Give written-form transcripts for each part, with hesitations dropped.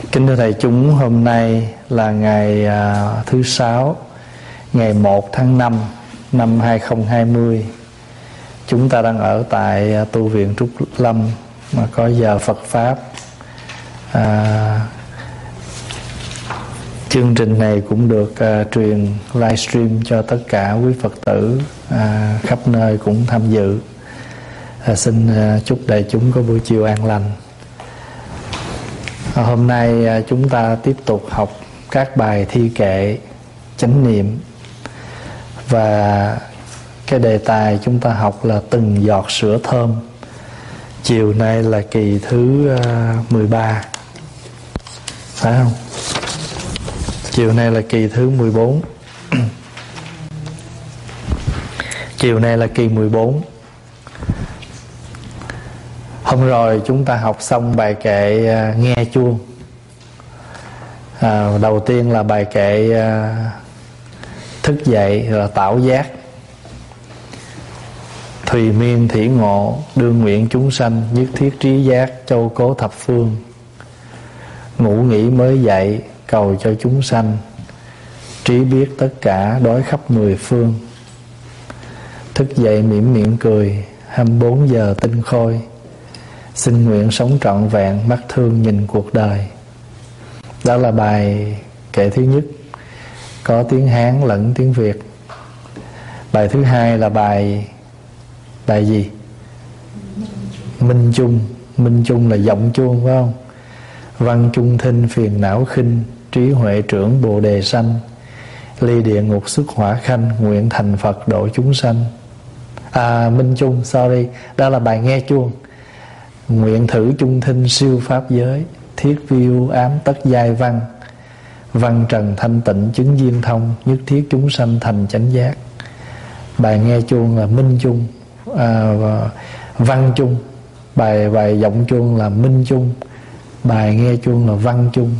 Kính thưa thầy chúng, hôm nay là ngày thứ Sáu, ngày 1 tháng 5 năm 2020. Chúng ta đang ở tại tu viện Trúc Lâm mà có giờ Phật Pháp. Chương trình này cũng được truyền livestream cho tất cả quý Phật tử khắp nơi cũng tham dự. Xin chúc đại chúng có buổi chiều an lành. Hôm nay chúng ta tiếp tục học các bài thi kệ chánh niệm. Và cái đề tài chúng ta học là từng giọt sữa thơm. Chiều nay là kỳ thứ 13, phải không? Chiều nay là kỳ thứ 14. Chiều nay là kỳ 14. Hôm rồi chúng ta học xong bài kệ nghe chuông. Đầu tiên là bài kệ thức dậy là tảo giác. Thùy miên thỉ ngộ, đương nguyện chúng sanh, nhất thiết trí giác, châu cố thập phương. Ngủ nghỉ mới dậy, cầu cho chúng sanh, trí biết tất cả, đói khắp mười phương. Thức dậy mỉm miệng cười, 24 giờ tinh khôi. Xin nguyện sống trọn vẹn, mắt thương nhìn cuộc đời. Đó là bài kệ thứ nhất, có tiếng Hán lẫn tiếng Việt. Bài thứ hai là bài gì? Minh chung. Minh chung là giọng chuông, phải không? Văn trung thinh phiền não khinh, trí huệ trưởng bồ đề sanh. Ly địa ngục xuất hỏa khanh, nguyện thành Phật độ chúng sanh. Minh chung, sorry. Đó là bài nghe chuông. Nguyện thử trung thinh siêu pháp giới, thiết vi ưu ám tất giai văn. Văn trần thanh tịnh chứng duyên thông, nhất thiết chúng sanh thành chánh giác. Bài nghe chuông là minh chung, văn chung. Bài giọng chuông là minh chung, bài nghe chuông là văn chung.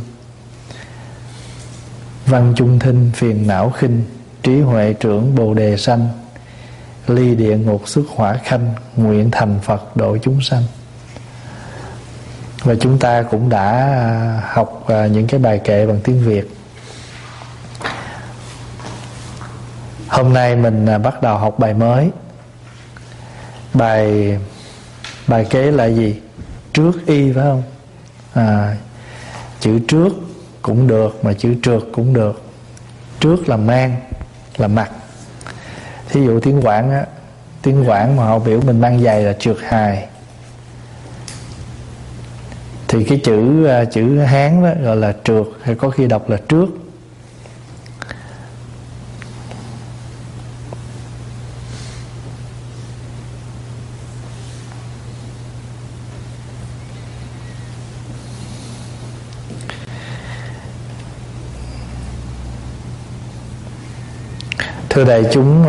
Văn trung thinh phiền não khinh, trí huệ trưởng bồ đề sanh. Ly địa ngục xuất hỏa khanh, nguyện thành Phật độ chúng sanh. Và chúng ta cũng đã học những cái bài kệ bằng tiếng Việt. Hôm nay mình bắt đầu học bài mới. Bài kế là gì? Trước y, phải không? Chữ trước cũng được, mà chữ trượt cũng được. Trước là mang, là mặc. Thí dụ tiếng Quảng á, tiếng Quảng mà họ biểu mình mang giày là trượt hài. Thì cái chữ Hán đó gọi là trượt, hay có khi đọc là trước. Thưa đại chúng,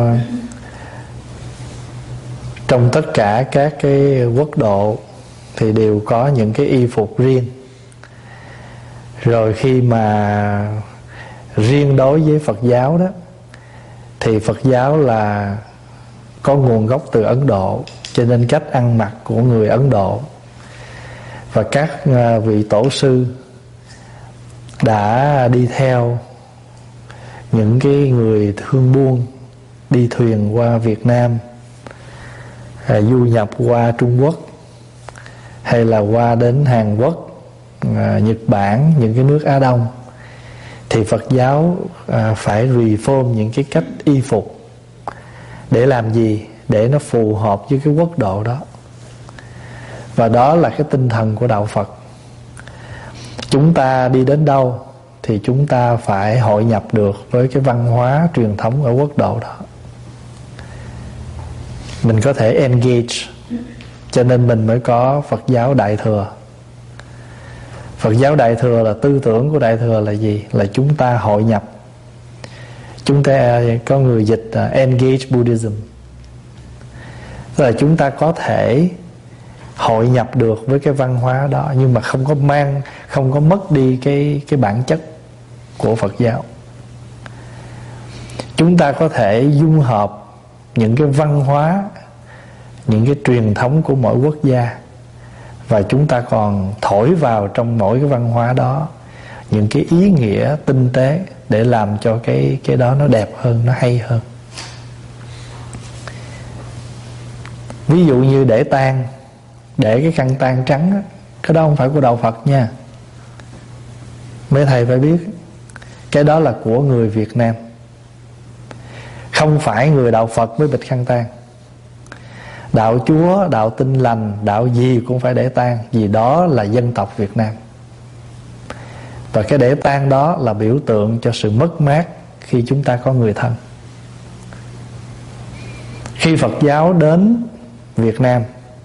trong tất cả các cái quốc độ thì đều có những cái y phục riêng. Rồi khi mà riêng đối với Phật giáo đó, thì Phật giáo là có nguồn gốc từ Ấn Độ, cho nên cách ăn mặc của người Ấn Độ và các vị tổ sư đã đi theo những cái người thương buôn đi thuyền qua Việt Nam, du nhập qua Trung Quốc, hay là qua đến Hàn Quốc, Nhật Bản, những cái nước Á Đông, thì Phật giáo phải reform những cái cách y phục. Để làm gì? Để nó phù hợp với cái quốc độ đó. Và đó là cái tinh thần của đạo Phật. Chúng ta đi đến đâu thì chúng ta phải hội nhập được với cái văn hóa truyền thống ở quốc độ đó. Mình có thể engage. Cho nên mình mới có Phật giáo Đại Thừa. Phật giáo Đại Thừa là tư tưởng của Đại Thừa là gì? Là chúng ta hội nhập. Chúng ta có người dịch engage Buddhism. Tức là chúng ta có thể hội nhập được với cái văn hóa đó, nhưng mà không có mất đi cái bản chất của Phật giáo. Chúng ta có thể dung hợp những cái văn hóa, những cái truyền thống của mỗi quốc gia Và chúng ta còn thổi vào trong mỗi cái văn hóa đó những cái ý nghĩa tinh tế để làm cho cái đó nó đẹp hơn, nó hay hơn. Ví dụ như để tang, để cái khăn tang trắng đó, cái đó không phải của đạo Phật nha. Mấy thầy phải biết, cái đó là của người Việt Nam. Không phải người đạo Phật mới bịch khăn tang. Đạo Chúa, đạo Tin Lành, đạo gì cũng phải để tang, vì đó là dân tộc Việt Nam. Và cái để tang đó là biểu tượng cho sự mất mát khi chúng ta có người thân. Khi Phật giáo đến Việt Nam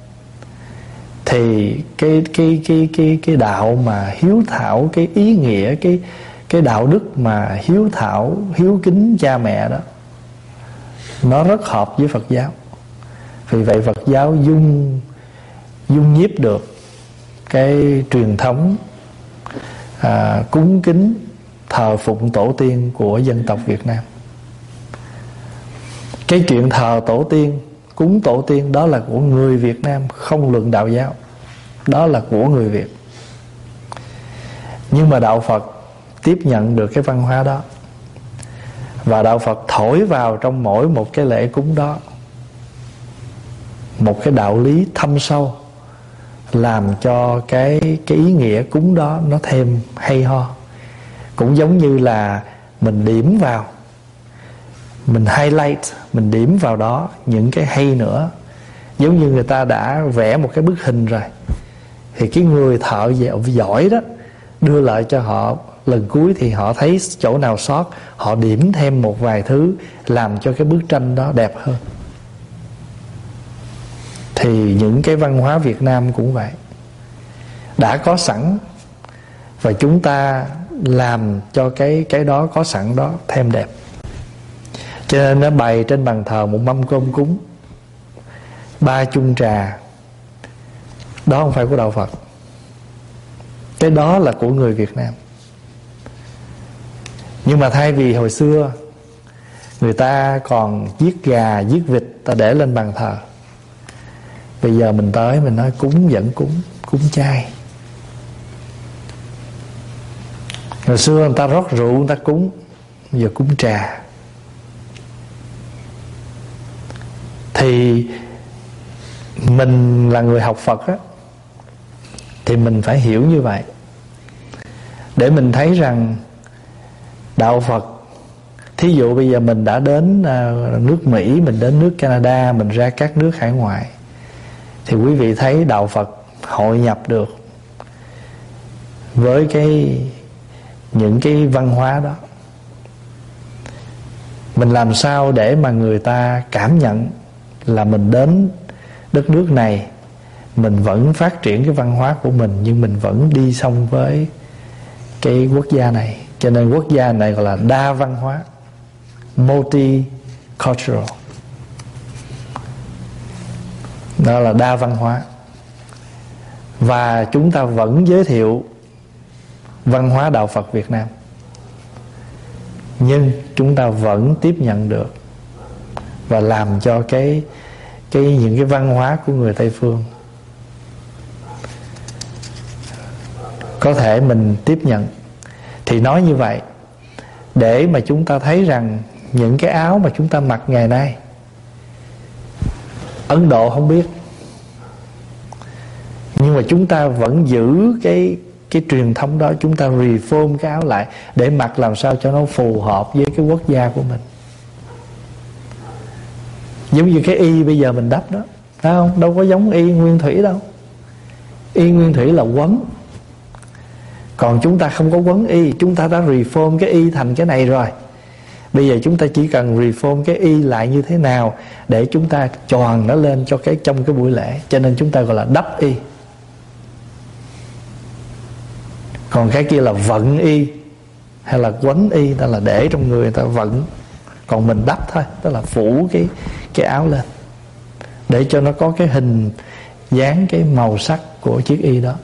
thì cái đạo mà hiếu thảo, cái ý nghĩa, cái đạo đức mà hiếu thảo, hiếu kính cha mẹ đó, nó rất hợp với Phật giáo. Vì vậy Phật giáo dung nhiếp được cái truyền thống cúng kính thờ phụng tổ tiên của dân tộc Việt Nam. Cái chuyện thờ tổ tiên, cúng tổ tiên đó là của người Việt Nam, không luận đạo giáo. Đó là của người Việt. Nhưng mà đạo Phật tiếp nhận được cái văn hóa đó, và đạo Phật thổi vào trong mỗi một cái lễ cúng đó một cái đạo lý thâm sâu, làm cho cái ý nghĩa cúng đó nó thêm hay ho. Cũng giống như là mình điểm vào, mình highlight, mình điểm vào đó những cái hay nữa. Giống như người ta đã vẽ một cái bức hình rồi, thì cái người thợ giỏi đó đưa lại cho họ lần cuối, thì họ thấy chỗ nào sót, họ điểm thêm một vài thứ làm cho cái bức tranh đó đẹp hơn. Thì những cái văn hóa Việt Nam cũng vậy, đã có sẵn, và chúng ta làm cho cái đó có sẵn đó thêm đẹp. Cho nên nó bày trên bàn thờ một mâm cơm cúng, 3 chung trà, đó không phải của đạo Phật. Cái đó là của người Việt Nam. Nhưng mà thay vì hồi xưa người ta còn giết gà, giết vịt, ta để lên bàn thờ, bây giờ mình tới mình nói cúng vẫn cúng chay. Hồi xưa người ta rót rượu người ta cúng, giờ cúng trà. Thì mình là người học Phật á, thì mình phải hiểu như vậy, để mình thấy rằng đạo Phật, thí dụ bây giờ mình đã đến nước Mỹ, mình đến nước Canada, mình ra các nước hải ngoại, thì quý vị thấy đạo Phật hội nhập được với những cái văn hóa đó. Mình làm sao để mà người ta cảm nhận là mình đến đất nước này, mình vẫn phát triển cái văn hóa của mình, nhưng mình vẫn đi song với cái quốc gia này. Cho nên quốc gia này gọi là đa văn hóa, multicultural. Đó là đa văn hóa. Và chúng ta vẫn giới thiệu văn hóa đạo Phật Việt Nam, nhưng chúng ta vẫn tiếp nhận được và làm cho những cái văn hóa của người Tây phương có thể mình tiếp nhận. Thì nói như vậy để mà chúng ta thấy rằng những cái áo mà chúng ta mặc ngày nay, Ấn Độ không biết, nhưng mà chúng ta vẫn giữ cái truyền thống đó. Chúng ta reform cái áo lại để mặc làm sao cho nó phù hợp với cái quốc gia của mình. Giống như cái y bây giờ mình đắp đó, phải không? Đâu có giống y nguyên thủy đâu. Y nguyên thủy là quấn, còn chúng ta không có quấn y. Chúng ta đã reform cái y thành cái này rồi. Bây giờ chúng ta chỉ cần reform cái y lại như thế nào để chúng ta choàng nó lên cho trong cái buổi lễ. Cho nên chúng ta gọi là đắp y. Còn cái kia là vận y hay là quấn y, đó là để trong người ta vận. Còn mình đắp thôi, tức là phủ cái áo lên để cho nó có cái hình dáng, cái màu sắc của chiếc y đó.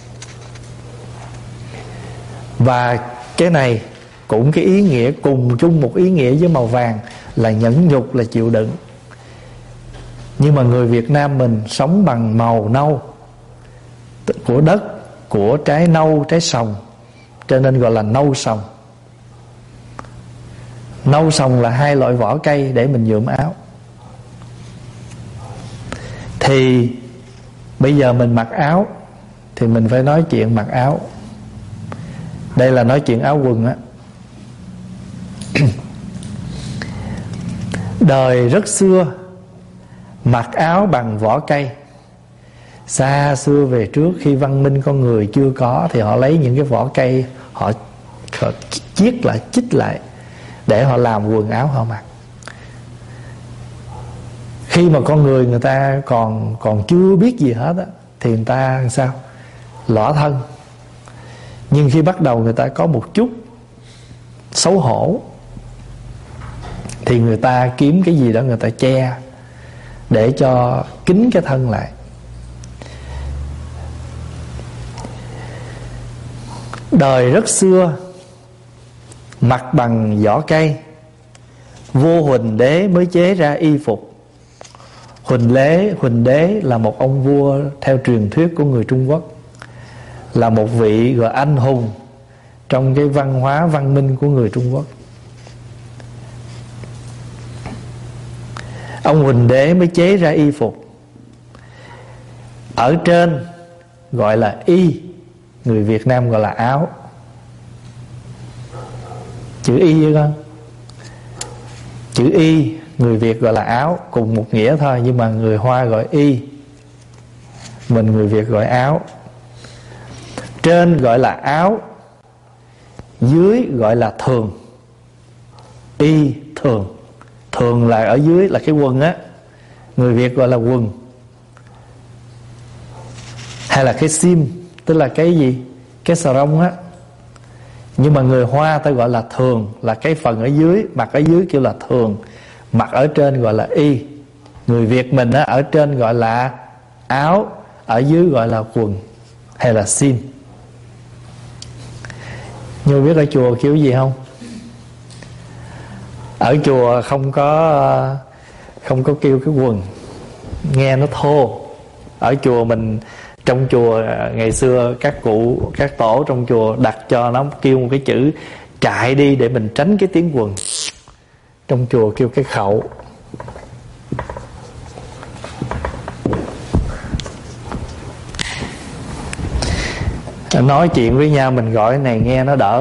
Và cái này cũng cái ý nghĩa cùng chung một ý nghĩa với màu vàng là nhẫn nhục, là chịu đựng. Nhưng mà người Việt Nam mình sống bằng màu nâu, của đất, của trái nâu, trái sồng, cho nên gọi là nâu sồng. Nâu sồng là hai loại vỏ cây để mình nhuộm áo. Thì bây giờ mình mặc áo thì mình phải nói chuyện mặc áo. Đây là nói chuyện áo quần á. Đời rất xưa mặc áo bằng vỏ cây. Xa xưa về trước, khi văn minh con người chưa có, thì họ lấy những cái vỏ cây, họ chiết lại, chích lại để họ làm quần áo họ mặc. Khi mà con người người ta còn chưa biết gì hết á, thì người ta làm sao? Lõa thân. Nhưng khi bắt đầu người ta có một chút xấu hổ, thì người ta kiếm cái gì đó người ta che để cho kín cái thân lại. Đời rất xưa mặc bằng vỏ cây, vua Huỳnh Đế mới chế ra y phục. Huỳnh Đế là một ông vua theo truyền thuyết của người Trung Quốc, là một vị gọi anh hùng trong cái văn hóa văn minh của người Trung Quốc. Ông Huỳnh Đế mới chế ra y phục. Ở trên gọi là y, người Việt Nam gọi là áo. Chữ y với con. Chữ y người Việt gọi là áo, cùng một nghĩa thôi, nhưng mà người Hoa gọi y, mình người Việt gọi áo. Trên gọi là áo, dưới gọi là thường. Y thường. Thường là ở dưới là cái quần á, người Việt gọi là quần. Hay là cái sim, tức là cái gì? Cái xà rông á. Nhưng mà người Hoa ta gọi là thường, là cái phần ở dưới, mặc ở dưới kêu là thường, mặc ở trên gọi là y. Người Việt mình á, ở trên gọi là áo, ở dưới gọi là quần hay là sim. Nhưng biết ở chùa kiểu gì không? Ở chùa không có kêu cái quần, nghe nó thô. Ở chùa mình, trong chùa ngày xưa các cụ, các tổ trong chùa đặt cho nó kêu một cái chữ chạy đi để mình tránh cái tiếng quần. Trong chùa kêu cái khẩu. Nói chuyện với nhau mình gọi cái này nghe nó đỡ.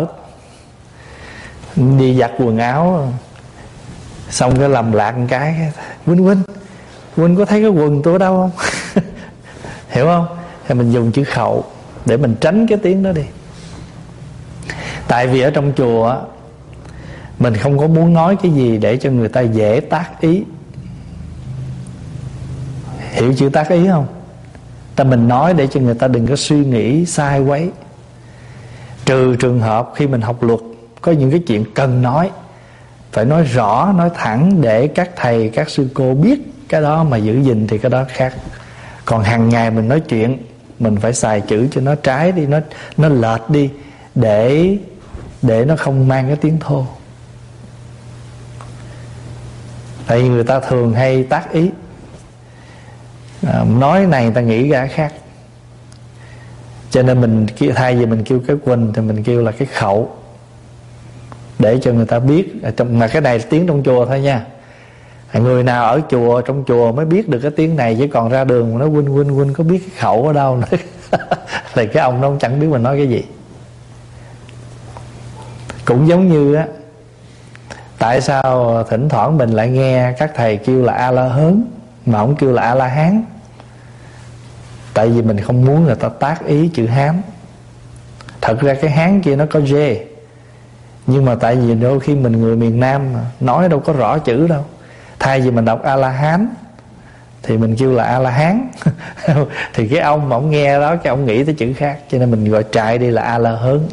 Đi giặt quần áo xong cái lầm lạc một cái, Huynh có thấy cái quần tôi ở đâu không? Hiểu không? Thì mình dùng chữ khẩu để mình tránh cái tiếng đó đi. Tại vì ở trong chùa mình không có muốn nói cái gì để cho người ta dễ tác ý. Hiểu chữ tác ý không? Mình nói để cho người ta đừng có suy nghĩ sai quấy. Trừ trường hợp khi mình học luật, có những cái chuyện cần nói, phải nói rõ, nói thẳng để các thầy, các sư cô biết cái đó mà giữ gìn thì cái đó khác. Còn hàng ngày mình nói chuyện, mình phải xài chữ cho nó trái đi, nó lệch đi, để nó không mang cái tiếng thô. Tại vì người ta thường hay tác ý, nói này người ta nghĩ ra khác. Cho nên mình thay vì mình kêu cái quần thì mình kêu là cái khẩu, để cho người ta biết. Mà cái này tiếng trong chùa thôi nha. Người nào ở chùa, trong chùa mới biết được cái tiếng này, chứ còn ra đường mà nói huynh có biết cái khẩu ở đâu nữa. Thì cái ông đó chẳng biết mình nói cái gì. Cũng giống như á, tại sao thỉnh thoảng mình lại nghe các thầy kêu là A La Hớn mà không kêu là A La Hán? Tại vì mình không muốn người ta tác ý chữ Hán. Thật ra cái Hán kia nó có dê, nhưng mà tại vì đôi khi mình người miền Nam mà, nói đâu có rõ chữ đâu. Thay vì mình đọc A La Hán thì mình kêu là A La Hán. Thì cái ông mà ông nghe đó, cái ông nghĩ tới chữ khác, cho nên mình gọi chạy đi là A La Hớn.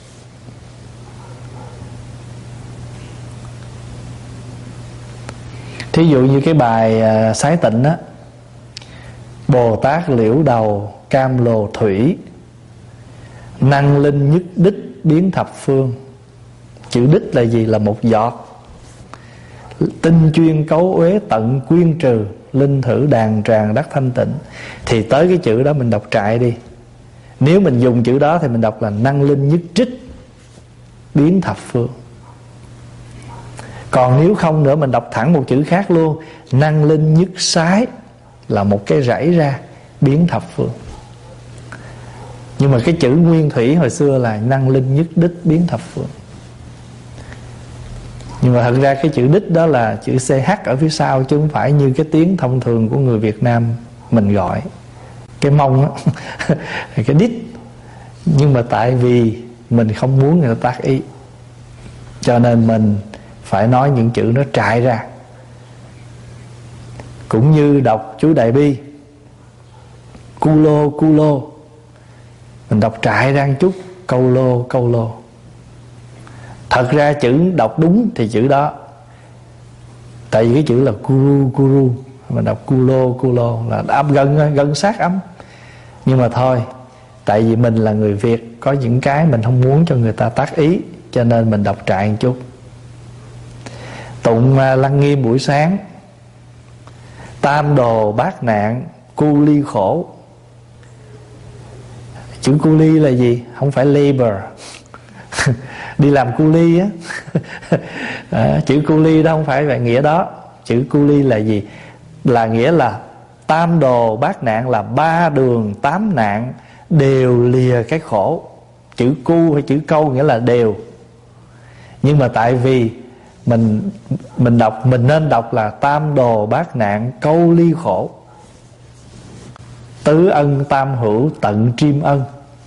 Thí dụ như cái bài Sái Tịnh á: Bồ Tát liễu đầu cam lồ thủy, năng linh nhất đích biến thập phương. Chữ đích là gì? Là một giọt. Tinh chuyên cấu uế tận quyên trừ, linh thử đàn tràng đắc thanh tịnh. Thì tới cái chữ đó mình đọc trại đi. Nếu mình dùng chữ đó thì mình đọc là năng linh nhất trích biến thập phương. Còn nếu không nữa, mình đọc thẳng một chữ khác luôn, năng linh nhất sái, là một cái rẫy ra biến thập phương. Nhưng mà cái chữ nguyên thủy hồi xưa là năng linh nhất đích biến thập phương. Nhưng mà thật ra cái chữ đích đó là chữ CH ở phía sau, chứ không phải như cái tiếng thông thường của người Việt Nam mình gọi cái mông á cái đích. Nhưng mà tại vì mình không muốn người ta tác ý, cho nên mình phải nói những chữ nó trại ra. Cũng như đọc chú Đại Bi cu lô, mình đọc trại ra một chút, câu lô. Thật ra chữ đọc đúng thì chữ đó, tại vì cái chữ là curu, mình đọc cu lô là âm gần sát âm. Nhưng mà thôi, tại vì mình là người Việt, có những cái mình không muốn cho người ta tác ý, cho nên mình đọc trại một chút. Tụng Lăng Nghiêm buổi sáng: tam đồ bát nạn cu ly khổ. Chữ cu ly là gì? Không phải labor đi làm cu ly á chữ cu ly đó không phải vậy nghĩa đó. Chữ cu ly là gì? Là nghĩa là tam đồ bát nạn, là ba đường tám nạn đều lìa cái khổ. Chữ cu hay chữ câu nghĩa là đều. Nhưng mà tại vì mình nên đọc là tam đồ bát nạn câu ly khổ, tứ ân tam hữu tận triêm ân.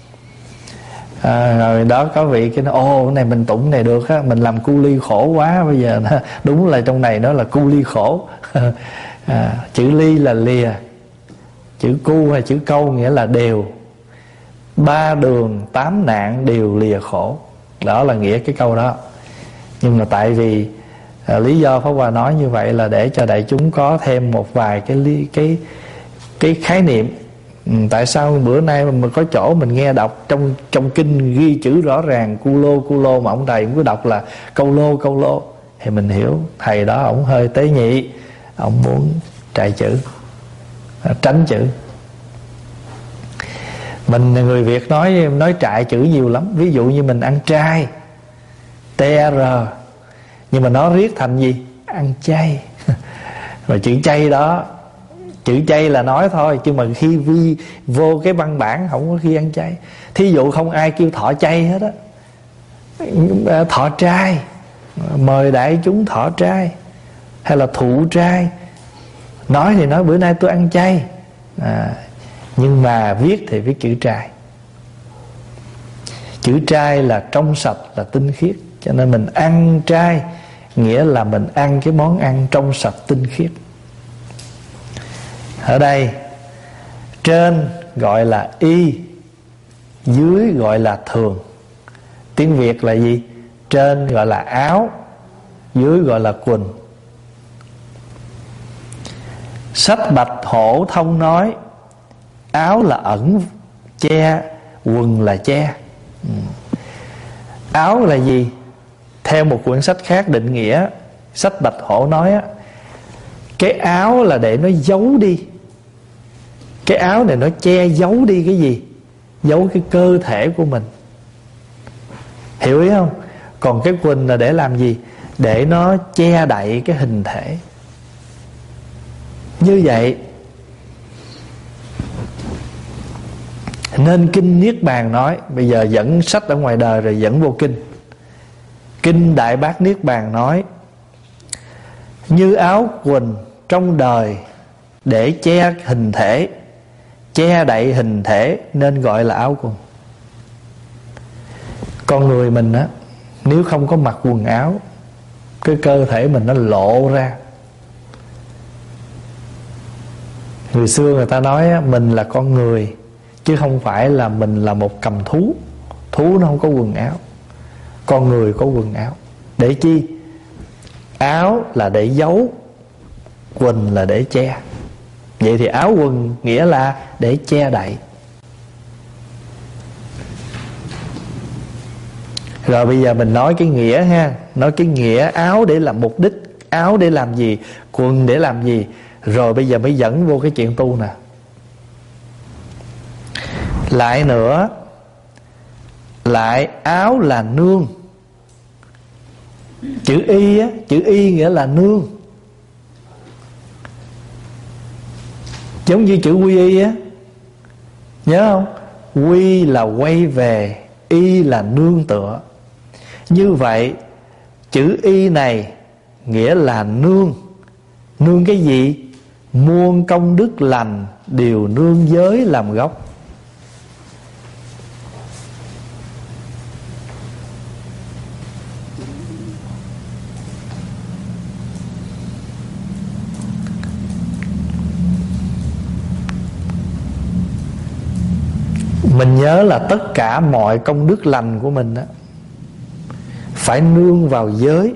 Rồi đó có vị cái nó cái này mình tụng này được á, mình làm cu ly khổ quá, bây giờ đúng là trong này nó là cu ly khổ chữ ly là lìa, chữ cu hay chữ câu nghĩa là đều. Ba đường tám nạn đều lìa khổ, đó là nghĩa cái câu đó. Nhưng mà tại vì lý do Pháp Hòa nói như vậy là để cho đại chúng có thêm một vài cái khái niệm. Tại sao bữa nay mà có chỗ mình nghe đọc trong kinh ghi chữ rõ ràng cu lô mà ông thầy cũng cứ đọc là câu lô, thì mình hiểu thầy đó ổng hơi tế nhị, ổng muốn trại chữ, tránh chữ. Mình người Việt nói trại chữ nhiều lắm. Ví dụ như mình ăn trai TR, nhưng mà nó riết thành gì? Ăn chay rồi chữ chay đó, chữ chay là nói thôi, chứ mà khi vô cái văn bản không có khi ăn chay. Thí dụ không ai kêu thọ chay hết á, thọ trai, mời đại chúng thọ trai, hay là thụ trai. Nói thì nói bữa nay tôi ăn chay, nhưng mà viết thì viết chữ trai. Chữ trai là trong sạch, là tinh khiết, cho nên mình ăn trai nghĩa là mình ăn cái món ăn trong sạch tinh khiết. Ở đây trên gọi là y, dưới gọi là thường. Tiếng Việt là gì? Trên gọi là áo, dưới gọi là quần. Sách Bạch Hổ thông nói áo là ẩn che, quần là che. Áo là gì? Theo một quyển sách khác định nghĩa, sách Bạch Hổ nói á, cái áo là để nó giấu đi. Cái áo này nó che giấu đi cái gì? Giấu cái cơ thể của mình. Hiểu ý không? Còn cái quần là để làm gì? Để nó che đậy cái hình thể. Như vậy nên kinh Niết Bàn nói, bây giờ dẫn sách ở ngoài đời rồi dẫn vô kinh. Kinh Đại Bát Niết Bàn nói: như áo quần trong đời để che hình thể, che đậy hình thể nên gọi là áo quần. Con người mình á, nếu không có mặc quần áo, cái cơ thể mình nó lộ ra. Người xưa người ta nói á, mình là con người, chứ không phải là mình là một cầm thú. Thú nó không có quần áo, con người có quần áo. Để chi? Áo là để giấu, quần là để che. Vậy thì áo quần nghĩa là để che đậy. Rồi bây giờ mình nói cái nghĩa ha. Nói cái nghĩa áo để làm mục đích, áo để làm gì, quần để làm gì. Rồi bây giờ mới dẫn vô cái chuyện tu nè. Lại nữa, lại áo là nương. Chữ y á, chữ y nghĩa là nương. Giống như chữ quy y á, nhớ không? Quy là quay về, y là nương tựa. Như vậy chữ y này nghĩa là nương. Nương cái gì? Muôn công đức lành đều nương giới làm gốc. Mình nhớ là tất cả mọi công đức lành của mình đó phải nương vào giới,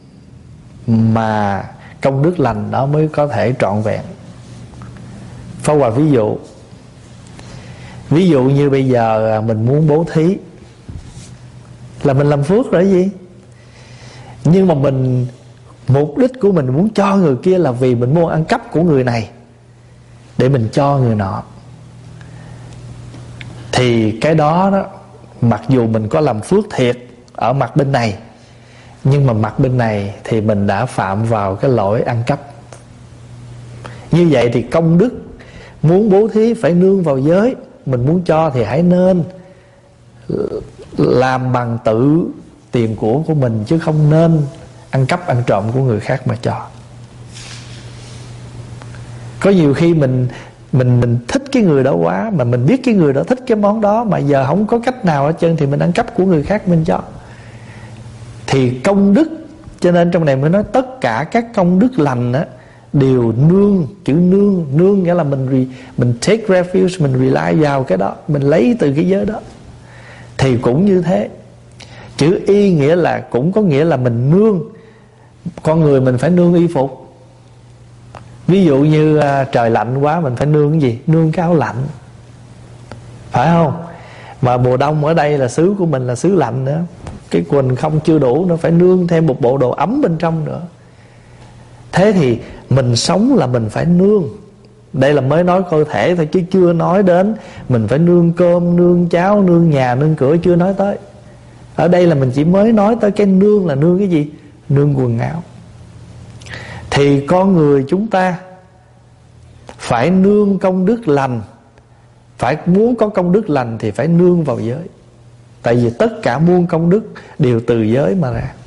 mà công đức lành đó mới có thể trọn vẹn. Pháp Hòa ví dụ. Ví dụ như bây giờ mình muốn bố thí, là mình làm phước rồi gì. Nhưng mà mình, mục đích của mình muốn cho người kia là vì mình muốn ăn cắp của người này để mình cho người nọ, thì cái đó đó, mặc dù mình có làm phước thiệt ở mặt bên này, nhưng mà mặt bên này thì mình đã phạm vào cái lỗi ăn cắp. Như vậy thì công đức muốn bố thí phải nương vào giới. Mình muốn cho thì hãy nên làm bằng tự tiền của mình, chứ không nên ăn cắp ăn trộm của người khác mà cho. Có nhiều khi mình thích cái người đó quá, mà mình biết cái người đó thích cái món đó, mà giờ không có cách nào hết trơn thì mình ăn cắp của người khác mình cho. Thì công đức, cho nên trong này mới nói tất cả các công đức lành á đều nương. Chữ nương, nương nghĩa là mình take refuge, mình rely vào cái đó, mình lấy từ cái giới đó. Thì cũng như thế. Chữ y nghĩa là cũng có nghĩa là mình nương. Con người mình phải nương y phục. Ví dụ như trời lạnh quá, mình phải nương cái gì? Nương cái áo lạnh, phải không? Mà mùa đông ở đây là xứ của mình là xứ lạnh nữa, cái quần không chưa đủ, nó phải nương thêm một bộ đồ ấm bên trong nữa. Thế thì mình sống là mình phải nương. Đây là mới nói cơ thể thôi, chứ chưa nói đến mình phải nương cơm, nương cháo, nương nhà, nương cửa, chưa nói tới. Ở đây là mình chỉ mới nói tới cái nương là nương cái gì? Nương quần áo. Thì con người chúng ta phải nương công đức lành. Phải muốn có công đức lành thì phải nương vào giới. Tại vì tất cả muôn công đức đều từ giới mà ra.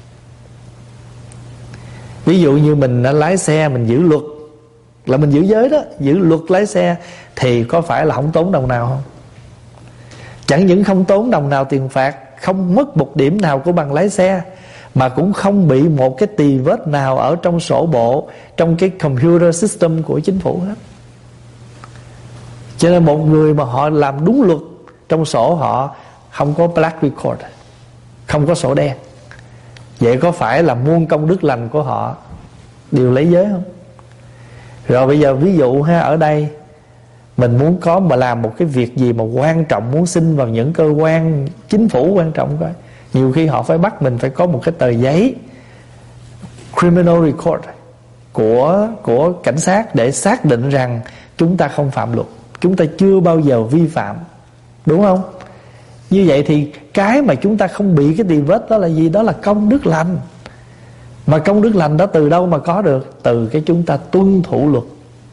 Ví dụ như mình đã lái xe, mình giữ luật là mình giữ giới đó, giữ luật lái xe, thì có phải là không tốn đồng nào không? Chẳng những không tốn đồng nào tiền phạt, không mất một điểm nào của bằng lái xe, mà cũng không bị một cái tì vết nào ở trong sổ bộ, trong cái computer system của chính phủ hết. Cho nên một người mà họ làm đúng luật, trong sổ họ không có black record, không có sổ đen. Vậy có phải là muôn công đức lành của họ đều lấy giới không? Rồi bây giờ ví dụ ha, ở đây mình muốn có mà làm một cái việc gì mà quan trọng, muốn xin vào những cơ quan chính phủ quan trọng coi, nhiều khi họ phải bắt mình phải có một cái tờ giấy criminal record của cảnh sát để xác định rằng chúng ta không phạm luật, chúng ta chưa bao giờ vi phạm, đúng không? Như vậy thì cái mà chúng ta không bị cái tì vết đó là gì? Đó là công đức lành. Mà công đức lành đó từ đâu mà có được? Từ cái chúng ta tuân thủ luật.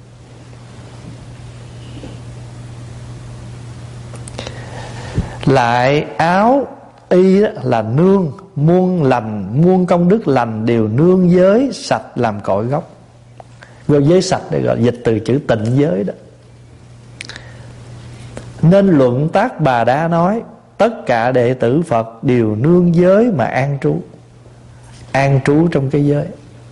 Lại áo y là nương. Muôn lành, muôn công đức lành đều nương giới sạch làm cội gốc. Rồi giới sạch để gọi dịch từ chữ tịnh giới đó. Nên luận Tác Bà Đa nói tất cả đệ tử Phật đều nương giới mà an trú. An trú trong cái giới.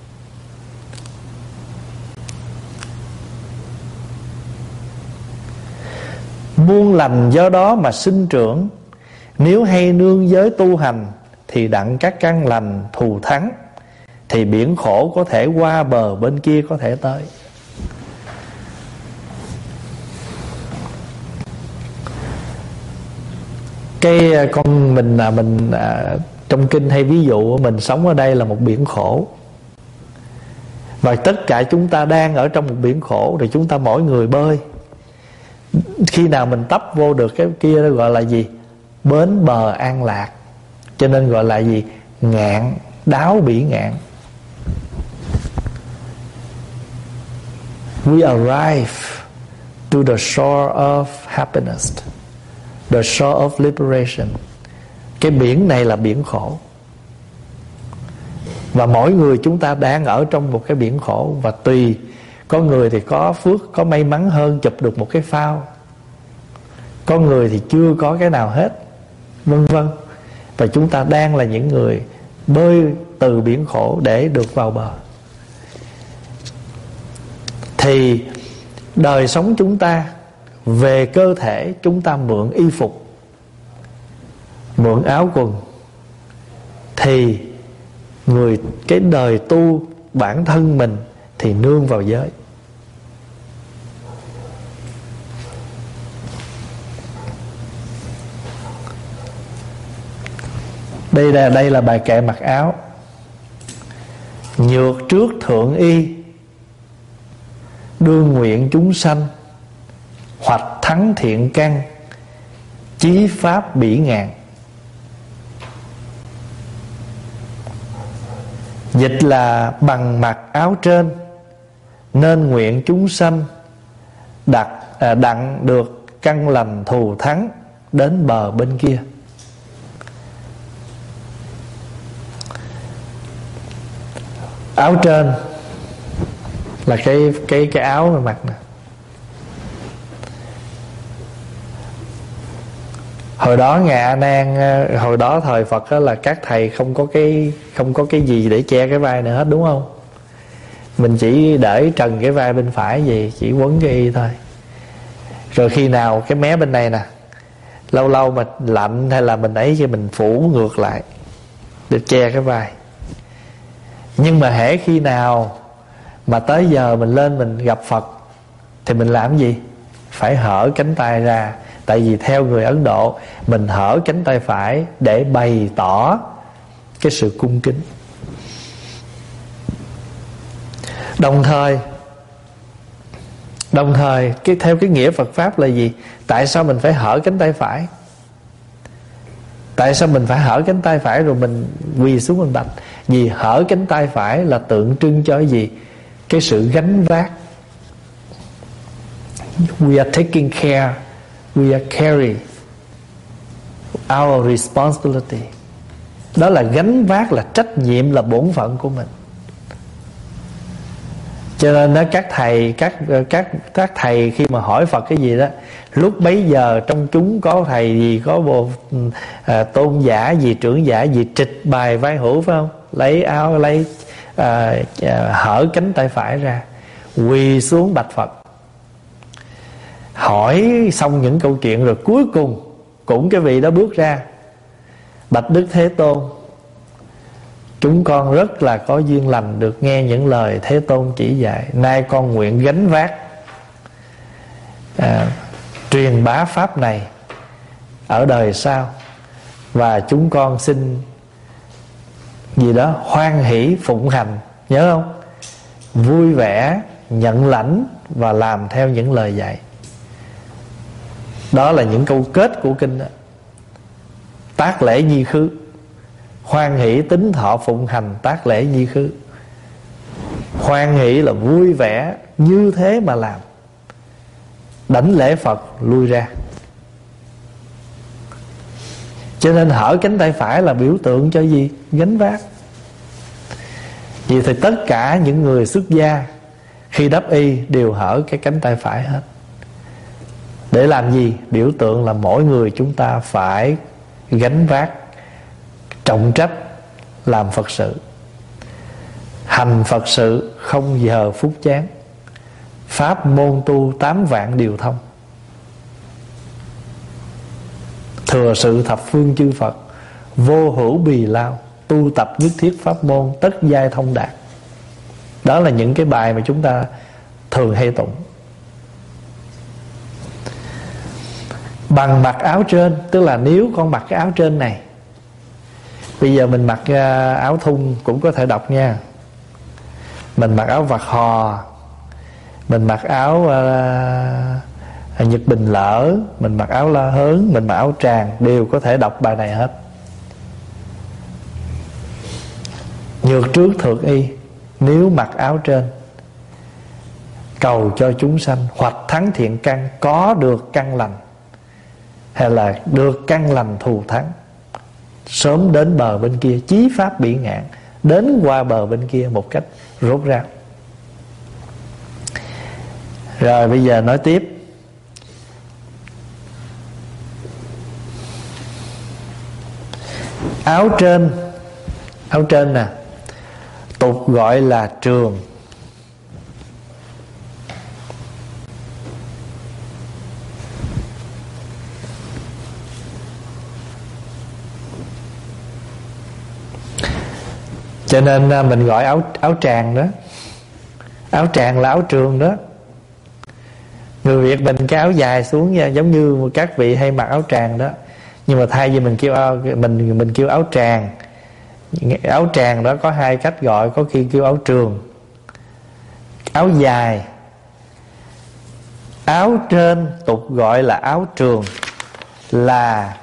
Muôn lành do đó mà sinh trưởng. Nếu hay nương giới tu hành thì đặng các căn lành thù thắng, thì biển khổ có thể qua bờ bên kia có thể tới. Cái con mình trong kinh hay ví dụ mình sống ở đây là một biển khổ, và tất cả chúng ta đang ở trong một biển khổ, thì chúng ta mỗi người bơi. Khi nào mình tấp vô được cái kia đó gọi là gì? Bến bờ an lạc. Cho nên gọi là gì? Ngạn, đáo bỉ ngạn. We arrive to the shore of happiness, the shore of liberation. Cái biển này là biển khổ, và mỗi người chúng ta đang ở trong một cái biển khổ. Và tùy, có người thì có phước, có may mắn hơn, chụp được một cái phao, có người thì chưa có cái nào hết, vân vân. Và chúng ta đang là những người bơi từ biển khổ để được vào bờ. Thì đời sống chúng ta, về cơ thể chúng ta mượn y phục, mượn áo quần, thì cái đời tu bản thân mình thì nương vào giới. Đây là bài kệ mặc áo. Nhược trước thượng y, đương nguyện chúng sanh, hoạch thắng thiện căn, chí pháp bỉ ngạn. Dịch là bằng mặc áo trên, nên nguyện chúng sanh đặng được căn lành thù thắng, đến bờ bên kia. Áo trên là cái áo mà mặc nè. Hồi đó Ngài A Nan, hồi đó thời Phật đó, là các thầy không có cái gì để che cái vai nữa hết, đúng không? Mình chỉ để trần cái vai bên phải gì, chỉ quấn cái y thôi. Rồi khi nào cái mé bên này nè, lâu lâu mà lạnh hay là mình ấy, cho mình phủ ngược lại để che cái vai. Nhưng mà hễ khi nào mà tới giờ mình lên mình gặp Phật thì mình làm gì? Phải hở cánh tay ra. Tại vì theo người Ấn Độ, mình hở cánh tay phải để bày tỏ cái sự cung kính. Đồng thời theo cái nghĩa Phật Pháp là gì? Tại sao mình phải hở cánh tay phải? Tại sao mình phải hở cánh tay phải rồi mình quỳ xuống mình bạch? Vì hở cánh tay phải là tượng trưng cho cái gì? Cái sự gánh vác. We are taking care, we are carrying our responsibility. Đó là gánh vác, là trách nhiệm, là bổn phận của mình. Cho nên đó, các thầy khi mà hỏi Phật cái gì đó, lúc bấy giờ trong chúng có thầy gì, có bộ tôn giả gì, trưởng giả gì trịch bài vai hữu, phải không? Lấy áo, hở cánh tay phải ra, quỳ xuống bạch Phật, hỏi xong những câu chuyện rồi cuối cùng cũng cái vị đó bước ra: bạch Đức Thế Tôn, chúng con rất là có duyên lành được nghe những lời Thế Tôn chỉ dạy. Nay con nguyện gánh vác truyền bá pháp này ở đời sau, và chúng con xin gì đó hoan hỷ phụng hành, nhớ không? Vui vẻ nhận lãnh và làm theo những lời dạy. Đó là những câu kết của kinh đó. Tác lễ nhi khứ, hoan hỷ tín thọ phụng hành, tác lễ nhi khứ. Hoan hỷ là vui vẻ như thế mà làm. Đảnh lễ Phật lui ra. Cho nên hở cánh tay phải là biểu tượng cho gì? Gánh vác. Vì thì tất cả những người xuất gia khi đắp y đều hở cái cánh tay phải hết. Để làm gì? Biểu tượng là mỗi người chúng ta phải gánh vác trọng trách làm Phật sự. Hành Phật sự không giờ phút chán. Pháp môn tu 8 vạn điều thông. Thừa sự thập phương chư Phật, vô hữu bì lao, tu tập nhất thiết pháp môn, tất giai thông đạt. Đó là những cái bài mà chúng ta thường hay tụng. Bằng mặc áo trên, tức là nếu con mặc cái áo trên này, bây giờ mình mặc áo thun cũng có thể đọc nha. Mình mặc áo vạt hò, mình mặc áo Nhật Bình Lỡ, mình mặc áo La Hớn, mình mặc áo Tràng, đều có thể đọc bài này hết. Nhược trước thượng y, nếu mặc áo trên, cầu cho chúng sanh hoặc thắng thiện căn, có được căn lành, hay là được căn lành thù thắng, sớm đến bờ bên kia, chí pháp bỉ ngạn, đến qua bờ bên kia một cách rốt ráo. Rồi bây giờ nói tiếp. Áo trên nè, tục gọi là trường. Cho nên mình gọi áo tràng đó. Áo tràng là áo trường đó. Người Việt mình cái áo dài xuống nha, giống như các vị hay mặc áo tràng đó. Nhưng mà thay vì mình kêu áo tràng. Áo tràng đó có hai cách gọi, có khi kêu áo trường, áo dài. Áo trên tục gọi là áo trường, là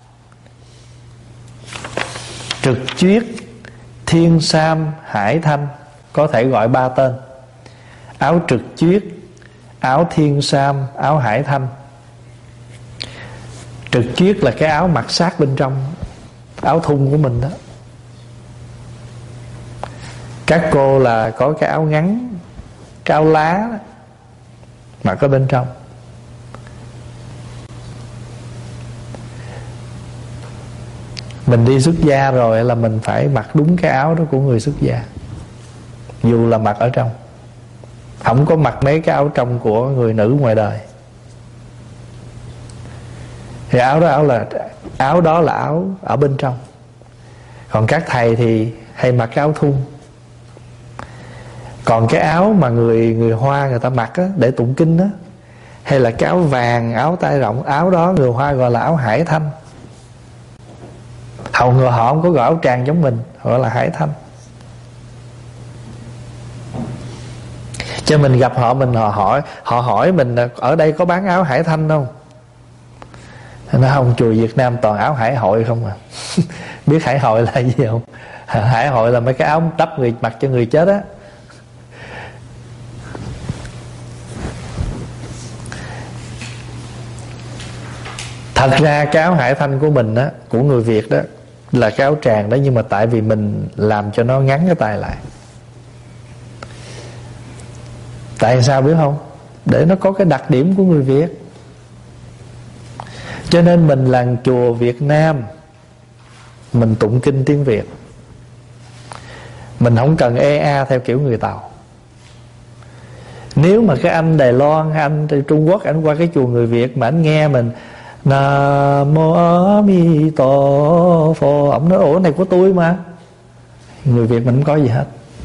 Trực Chuyết, Thiên Sam, Hải Thanh, có thể gọi ba tên: áo Trực Chuyết, áo Thiên Sam, áo Hải Thanh. Trực Chuyết là cái áo mặc sát bên trong, áo thun của mình đó. Các cô là có cái áo ngắn, cái áo lá đó, mặc ở bên trong. Mình đi xuất gia rồi là mình phải mặc đúng cái áo đó của người xuất gia, dù là mặc ở trong. Không có mặc mấy cái áo trong của người nữ ngoài đời. Thì áo đó là áo ở bên trong. Còn các thầy thì hay mặc cái áo thun. Còn cái áo mà người Hoa người ta mặc á, để tụng kinh á, hay là cái áo vàng, áo tay rộng, áo đó người Hoa gọi là áo Hải Thanh. Hầu người họ không có gọi áo tràng giống mình, họ gọi là Hải Thanh. Cho mình gặp họ, họ hỏi mình ở đây có bán áo Hải Thanh không? Nó không, chùa Việt Nam toàn áo Hải Hội không à. Biết Hải Hội là gì không? Hải Hội là mấy cái áo đắp người mặc cho người chết á. Thật ra cái áo Hải Thanh của mình á, của người Việt đó, là cái áo tràng đó. Nhưng mà tại vì mình làm cho nó ngắn cái tay lại. Tại sao biết không? Để nó có cái đặc điểm của người Việt. Cho nên mình là chùa Việt Nam, mình tụng kinh tiếng Việt. Mình không cần EA theo kiểu người Tàu. Nếu mà cái anh Đài Loan, anh từ Trung Quốc, anh qua cái chùa người Việt mà anh nghe mình Nam Mô A Di Đà Phật, ông nói ủa này của tôi mà. Người Việt mình không có gì hết.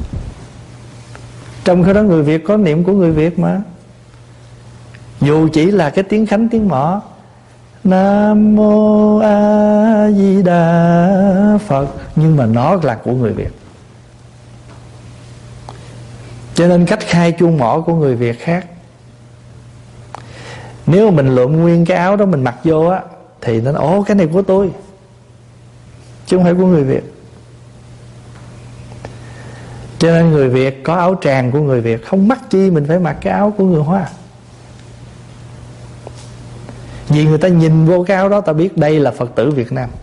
Trong khi đó người Việt có niệm của người Việt mà. Dù chỉ là cái tiếng Khánh, tiếng Mõ, Nam Mô A Di Đà Phật, nhưng mà nó là của người Việt. Cho nên cách khai chuông mõ của người Việt khác. Nếu mà mình lượm nguyên cái áo đó mình mặc vô á, thì nó nói ồ cái này của tôi, chứ không phải của người Việt. Cho nên người Việt có áo tràng của người Việt, không mắc chi mình phải mặc cái áo của người Hoa. Vì người ta nhìn vô cái áo đó, ta biết đây là Phật tử Việt Nam.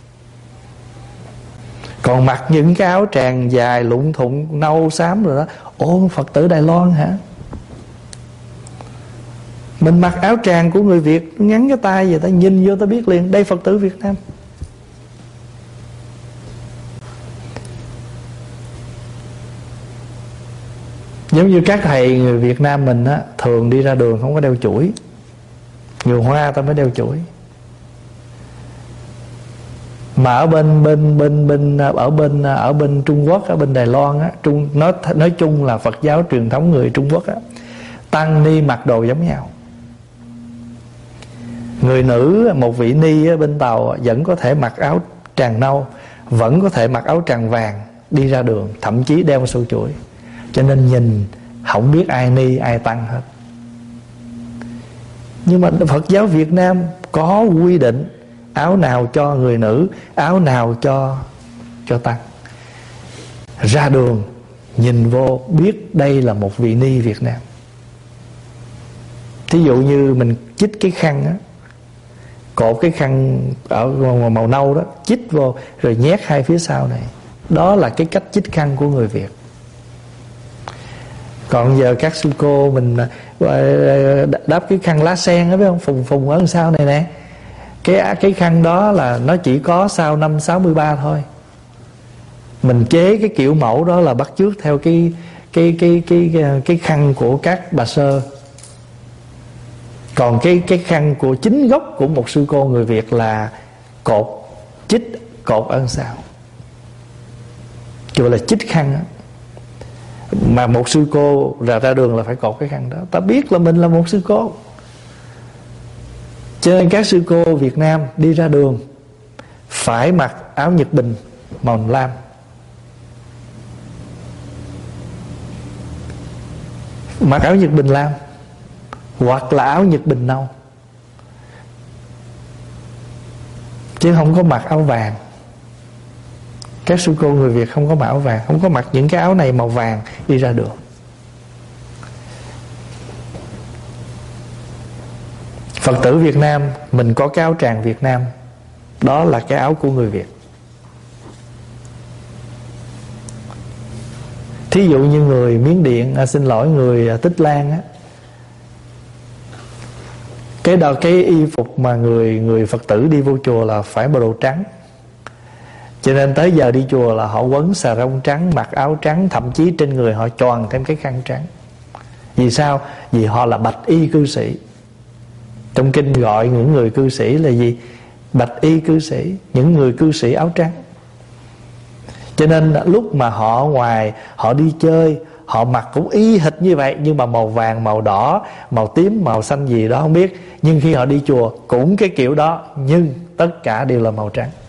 Còn mặc những cái áo tràng dài lụng thụng nâu xám rồi đó, ồ Phật tử Đài Loan hả? Mình mặc áo tràng của người Việt, ngắn cái tay vậy, ta nhìn vô ta biết liền đây Phật tử Việt Nam. Giống như các thầy người Việt Nam mình á, thường đi ra đường không có đeo chuỗi. Người Hoa ta mới đeo chuỗi. Mà ở bên Trung Quốc, ở bên Đài Loan á, nói chung là Phật giáo truyền thống người Trung Quốc á, tăng ni mặc đồ giống nhau. Người nữ, một vị ni ở bên Tàu vẫn có thể mặc áo tràng nâu, vẫn có thể mặc áo tràng vàng đi ra đường, thậm chí đeo sâu chuỗi. Cho nên nhìn không biết ai ni ai tăng hết. Nhưng mà Phật giáo Việt Nam có quy định áo nào cho người nữ, áo nào cho tăng. Ra đường nhìn vô biết đây là một vị ni Việt Nam. Thí dụ như mình chích cái khăn á, cột cái khăn ở màu nâu đó, chích vô rồi nhét hai phía sau này, đó là cái cách chích khăn của người Việt. Còn giờ các sư cô mình đắp cái khăn lá sen đó, biết không, phùng phùng ở đằng sau này nè, cái khăn đó là nó chỉ có sau năm 63 thôi. Mình chế cái kiểu mẫu đó là bắt chước theo cái khăn của các bà sơ. Còn cái khăn của chính gốc của một sư cô người Việt là chích cột ở sau, gọi là chích khăn đó. Mà một sư cô ra đường là phải cột cái khăn đó. Ta biết là mình là một sư cô, cho nên các sư cô Việt Nam đi ra đường phải mặc áo Nhật Bình màu lam, mặc áo Nhật Bình lam hoặc là áo Nhật Bình nâu, chứ không có mặc áo vàng. Các sư cô người Việt không có mặc áo vàng, không có mặc những cái áo này màu vàng đi ra đường. Phật tử Việt Nam mình có cái áo tràng Việt Nam, đó là cái áo của người Việt. Thí dụ như người Miến Điện, người Tích Lan á, cái y phục mà người Phật tử đi vô chùa là phải bộ đồ trắng. Cho nên tới giờ đi chùa là họ quấn xà rông trắng, mặc áo trắng, thậm chí trên người họ choàng thêm cái khăn trắng. Vì sao? Vì họ là bạch y cư sĩ. Trong kinh gọi những người cư sĩ là gì? Bạch y cư sĩ, những người cư sĩ áo trắng. Cho nên lúc mà họ ngoài họ đi chơi, họ mặc cũng y hệt như vậy, nhưng mà màu vàng, màu đỏ, màu tím, màu xanh gì đó không biết. Nhưng khi họ đi chùa cũng cái kiểu đó, nhưng tất cả đều là màu trắng.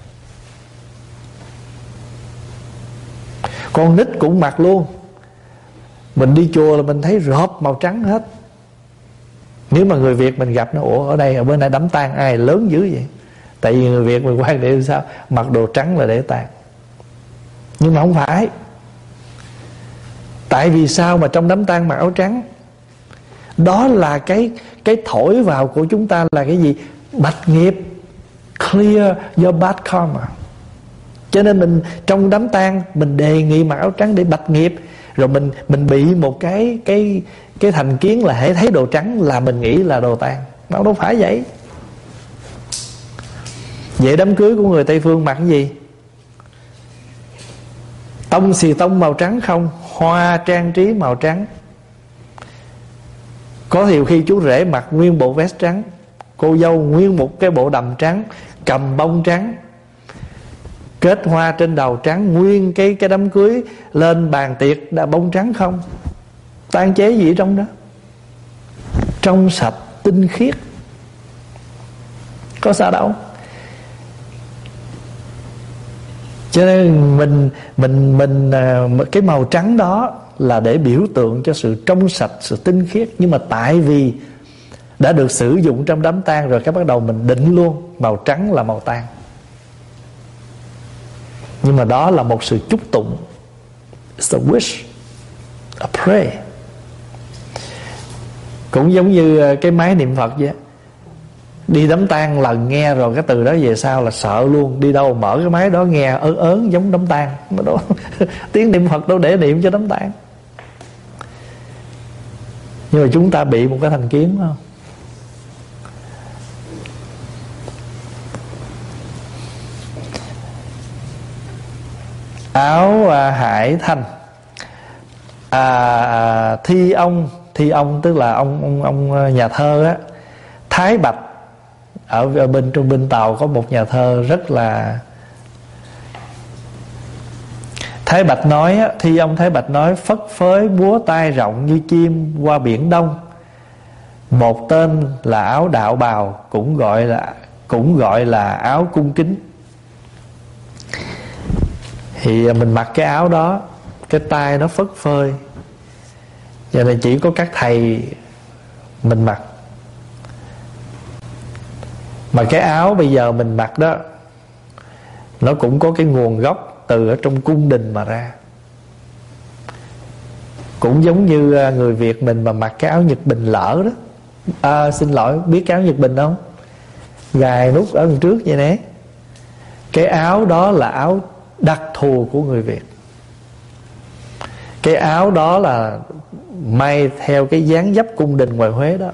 Con nít cũng mặc luôn. Mình đi chùa là mình thấy rộp màu trắng hết. Nếu mà người Việt mình gặp nó, ủa ở đây ở bên này đám tang ai lớn dữ vậy? Tại vì người Việt mình quan điểm sao? Mặc đồ trắng là để tang. Nhưng mà không phải. Tại vì sao mà trong đám tang mặc áo trắng? Đó là cái thổi vào của chúng ta là cái gì? Bạch nghiệp. Clear your bad karma. Cho nên mình trong đám tang mình đề nghị mặc áo trắng để bạch nghiệp. Rồi mình bị một cái thành kiến là hễ thấy đồ trắng là mình nghĩ là đồ tang. Nó đâu phải vậy. Vậy đám cưới của người Tây Phương mặc cái gì? Tông xì tông màu trắng không, hoa trang trí màu trắng. Có nhiều khi chú rể mặc nguyên bộ vest trắng, cô dâu nguyên một cái bộ đầm trắng, cầm bông trắng, kết hoa trên đầu trắng. Nguyên cái đám cưới lên bàn tiệc đã bông trắng không. Tang chế gì ở trong đó? Trong sạch tinh khiết, có sao đâu. Cho nên mình cái màu trắng đó là để biểu tượng cho sự trong sạch, sự tinh khiết. Nhưng mà tại vì đã được sử dụng trong đám tang rồi, cái bắt đầu mình định luôn màu trắng là màu tang. Nhưng mà đó là một sự chúc tụng. It's a wish, a prayer. Cũng giống như cái máy niệm Phật vậy. Đi đám tang lần nghe rồi cái từ đó về sau là sợ luôn. Đi đâu mở cái máy đó nghe ớn ớn giống đám tang. Tiếng niệm Phật đâu để niệm cho đám tang. Nhưng mà chúng ta bị một cái thành kiến, phải không? Áo hải thanh, thi ông tức là ông nhà thơ á, Thái Bạch. Ở bên Tàu có một nhà thơ rất là Thái Bạch nói á, thi ông Thái Bạch nói: phất phới múa tay rộng như chim qua biển Đông. Một tên là áo đạo bào, cũng gọi là áo cung kính. Thì mình mặc cái áo đó, cái tay nó phất phới, cho nên chỉ có các thầy mình mặc. Mà cái áo bây giờ mình mặc đó, nó cũng có cái nguồn gốc từ ở trong cung đình mà ra. Cũng giống như người Việt mình mà mặc cái áo Nhật Bình lỡ đó. Xin lỗi, biết cái áo Nhật Bình không? Gài nút ở đằng trước vậy nè. Cái áo đó là áo đặc thù của người Việt. Cái áo đó là may theo cái dáng dấp cung đình ngoài Huế đó,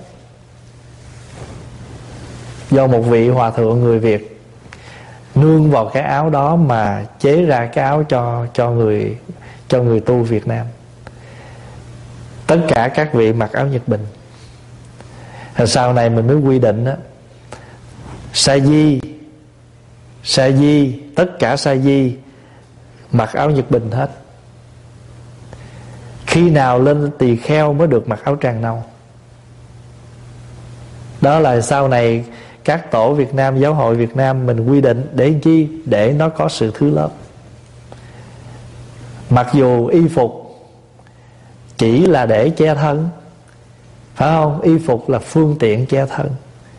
do một vị hòa thượng người Việt nương vào cái áo đó mà chế ra cái áo cho người tu Việt Nam. Tất cả các vị mặc áo Nhật Bình. Sau này mình mới quy định đó, sa di tất cả sa di mặc áo Nhật Bình hết. Khi nào lên tỳ kheo mới được mặc áo tràng nâu. Đó là sau này các tổ Việt Nam, giáo hội Việt Nam mình quy định để chi? Để nó có sự thứ lớp. Mặc dù y phục chỉ là để che thân, phải không? Y phục là phương tiện che thân.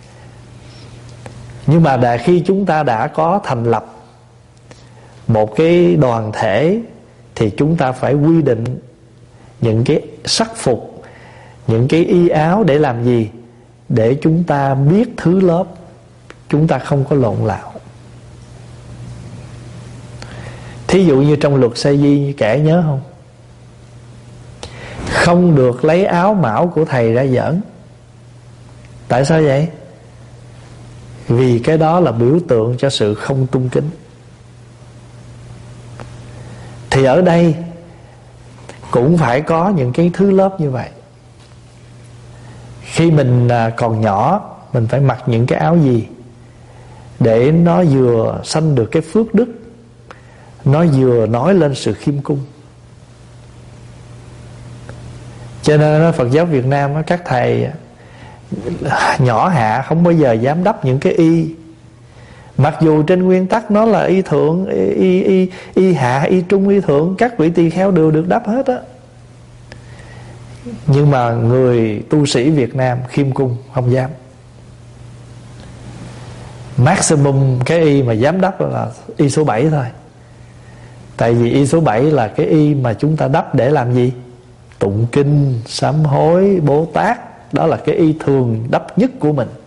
Nhưng mà khi chúng ta đã có thành lập một cái đoàn thể thì chúng ta phải quy định những cái sắc phục, những cái y áo để làm gì? Để chúng ta biết thứ lớp, chúng ta không có lộn lạo. Thí dụ như trong luật sa di kể nhớ không? Không được lấy áo mão của thầy ra giỡn. Tại sao vậy? Vì cái đó là biểu tượng cho sự không tôn kính. Thì ở đây cũng phải có những cái thứ lớp như vậy. Khi mình còn nhỏ, mình phải mặc những cái áo gì để nó vừa sanh được cái phước đức, nó vừa nói lên sự khiêm cung. Cho nên Phật giáo Việt Nam các thầy nhỏ hạ không bao giờ dám đắp những cái y. Mặc dù trên nguyên tắc nó là y thượng, y hạ, y trung, y thượng, các vị tỳ kheo đều được đắp hết á. Nhưng mà người tu sĩ Việt Nam khiêm cung không dám. Maximum cái y mà dám đắp là y số 7 thôi. Tại vì y số 7 là cái y mà chúng ta đắp để làm gì? Tụng kinh, sám hối, Bồ Tát. Đó là cái y thường đắp nhất của mình.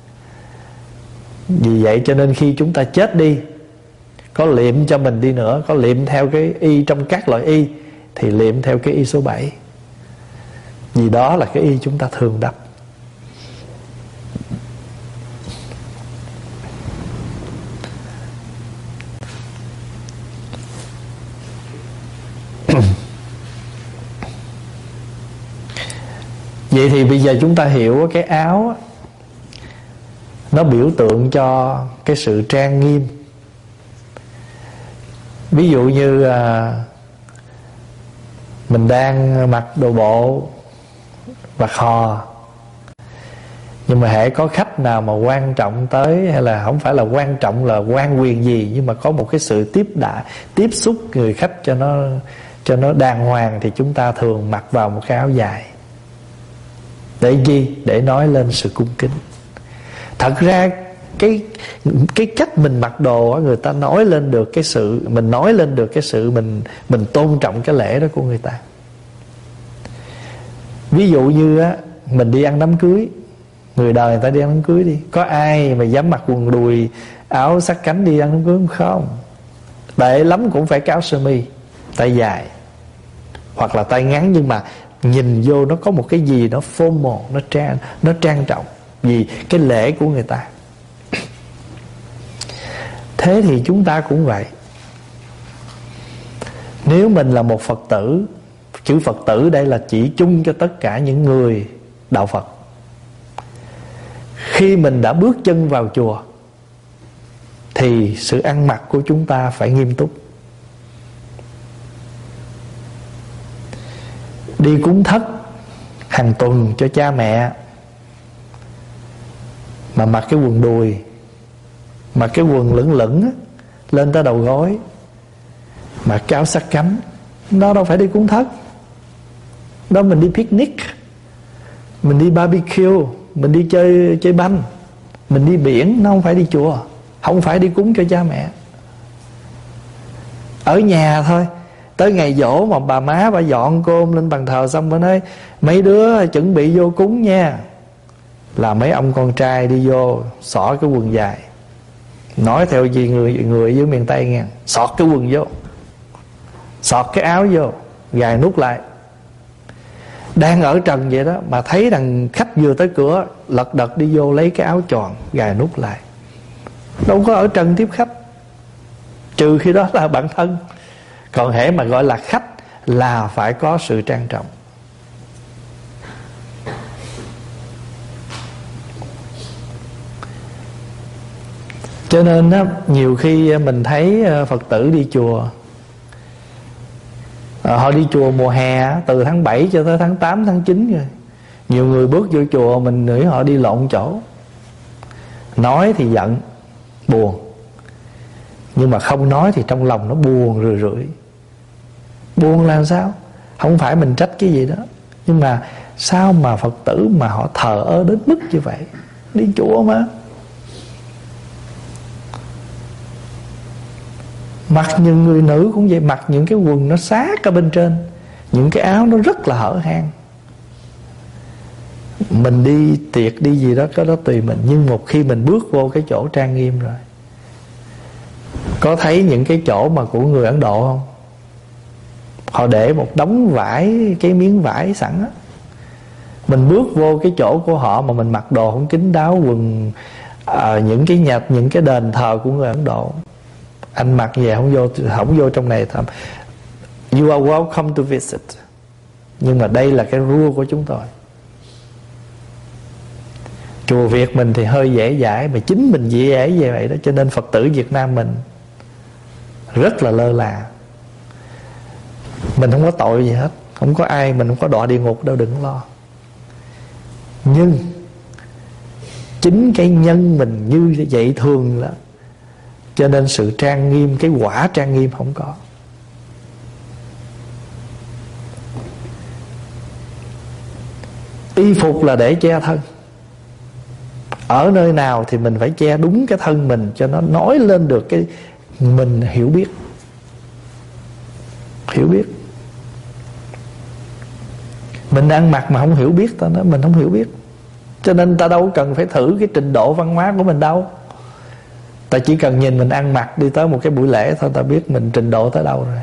Vì vậy cho nên khi chúng ta chết đi, có liệm cho mình đi nữa, có liệm theo cái y trong các loại y, thì liệm theo cái y số 7. Vì đó là cái y chúng ta thường đắp. Vậy thì bây giờ chúng ta hiểu cái áo nó biểu tượng cho cái sự trang nghiêm. Ví dụ như mình đang mặc đồ bộ mặc hò, nhưng mà hễ có khách nào mà quan trọng tới, hay là không phải là quan trọng là quan quyền gì, nhưng mà có một cái sự tiếp xúc người khách cho nó đàng hoàng, thì chúng ta thường mặc vào một cái áo dài. Để gì? Để nói lên sự cung kính. Thật ra cái cách mình mặc đồ, người ta nói lên được cái sự, mình nói lên được cái sự mình tôn trọng cái lễ đó của người ta. Ví dụ như mình đi ăn đám cưới, người đời người ta đi ăn đám cưới đi, có ai mà dám mặc quần đùi áo sát cánh đi ăn đám cưới không? Tệ lắm cũng phải cái áo sơ mi tay dài, hoặc là tay ngắn, nhưng mà nhìn vô nó có một cái gì nó formal, nó trang trọng, vì cái lễ của người ta. Thế thì chúng ta cũng vậy. Nếu mình là một Phật tử, chữ Phật tử đây là chỉ chung cho tất cả những người đạo Phật. Khi mình đã bước chân vào chùa thì sự ăn mặc của chúng ta phải nghiêm túc. Đi cúng thất hàng tuần cho cha mẹ mà mặc cái quần đùi, mặc cái quần lửng lửng lên tới đầu gối, mặc cái áo sát cánh, đó đâu phải đi cúng thất. Đó mình đi picnic, mình đi barbecue, mình đi chơi banh, Mình đi biển, nó không phải đi chùa, không phải đi cúng cho cha mẹ. Ở nhà thôi. Tới ngày giỗ mà bà má bà dọn cơm lên bàn thờ xong bà nói mấy đứa chuẩn bị vô cúng nha, là mấy ông con trai đi vô xỏ cái quần dài. Nói theo gì người dưới miền Tây nghe, xọt cái quần vô, xọt cái áo vô, gài nút lại. Đang ở trần vậy đó mà thấy thằng khách vừa tới cửa, lật đật đi vô lấy cái áo tròn gài nút lại. Đâu có ở trần tiếp khách, trừ khi đó là bạn thân. Còn hễ mà gọi là khách là phải có sự trang trọng. Cho nên đó, nhiều khi mình thấy Phật tử đi chùa, họ đi chùa mùa hè từ tháng 7 cho tới tháng 8, tháng 9 rồi. Nhiều người bước vô chùa mình nghĩ họ đi lộn chỗ. Nói thì giận, buồn, nhưng mà không nói thì trong lòng nó buồn rười rượi. Buồn là sao? Không phải mình trách cái gì đó, nhưng mà sao mà Phật tử mà họ thờ ơ đến mức như vậy? Đi chùa mà. Mặc những người nữ cũng vậy, mặc những cái quần nó sát ở bên trên, những cái áo nó rất là hở hang. Mình đi tiệc đi gì đó cái đó tùy mình, nhưng một khi mình bước vô cái chỗ trang nghiêm rồi. Có thấy những cái chỗ mà của người Ấn Độ không? Họ để một đống vải, cái miếng vải sẵn á. Mình bước vô cái chỗ của họ mà mình mặc đồ không kín đáo, quần những cái đền thờ của người Ấn Độ, anh mặc về không vô trong này thầm. You are welcome to visit. Nhưng mà đây là cái rule của chúng tôi. Chùa Việt mình thì hơi dễ dãi, mà chính mình dễ dãi như vậy đó. Cho nên Phật tử Việt Nam mình rất là lơ là. Mình không có tội gì hết, không có ai, mình không có đọa địa ngục đâu, đừng lo. Nhưng chính cái nhân mình như vậy thường là, cho nên sự trang nghiêm, cái quả trang nghiêm không có. Y phục là để che thân. Ở nơi nào thì mình phải che đúng cái thân mình, cho nó nói lên được cái mình hiểu biết. Hiểu biết. Mình ăn mặc mà không hiểu biết, ta nói mình không hiểu biết. Cho nên ta đâu cần phải thử cái trình độ văn hóa của mình đâu. Ta chỉ cần nhìn mình ăn mặc đi tới một cái buổi lễ thôi, ta biết mình trình độ tới đâu rồi.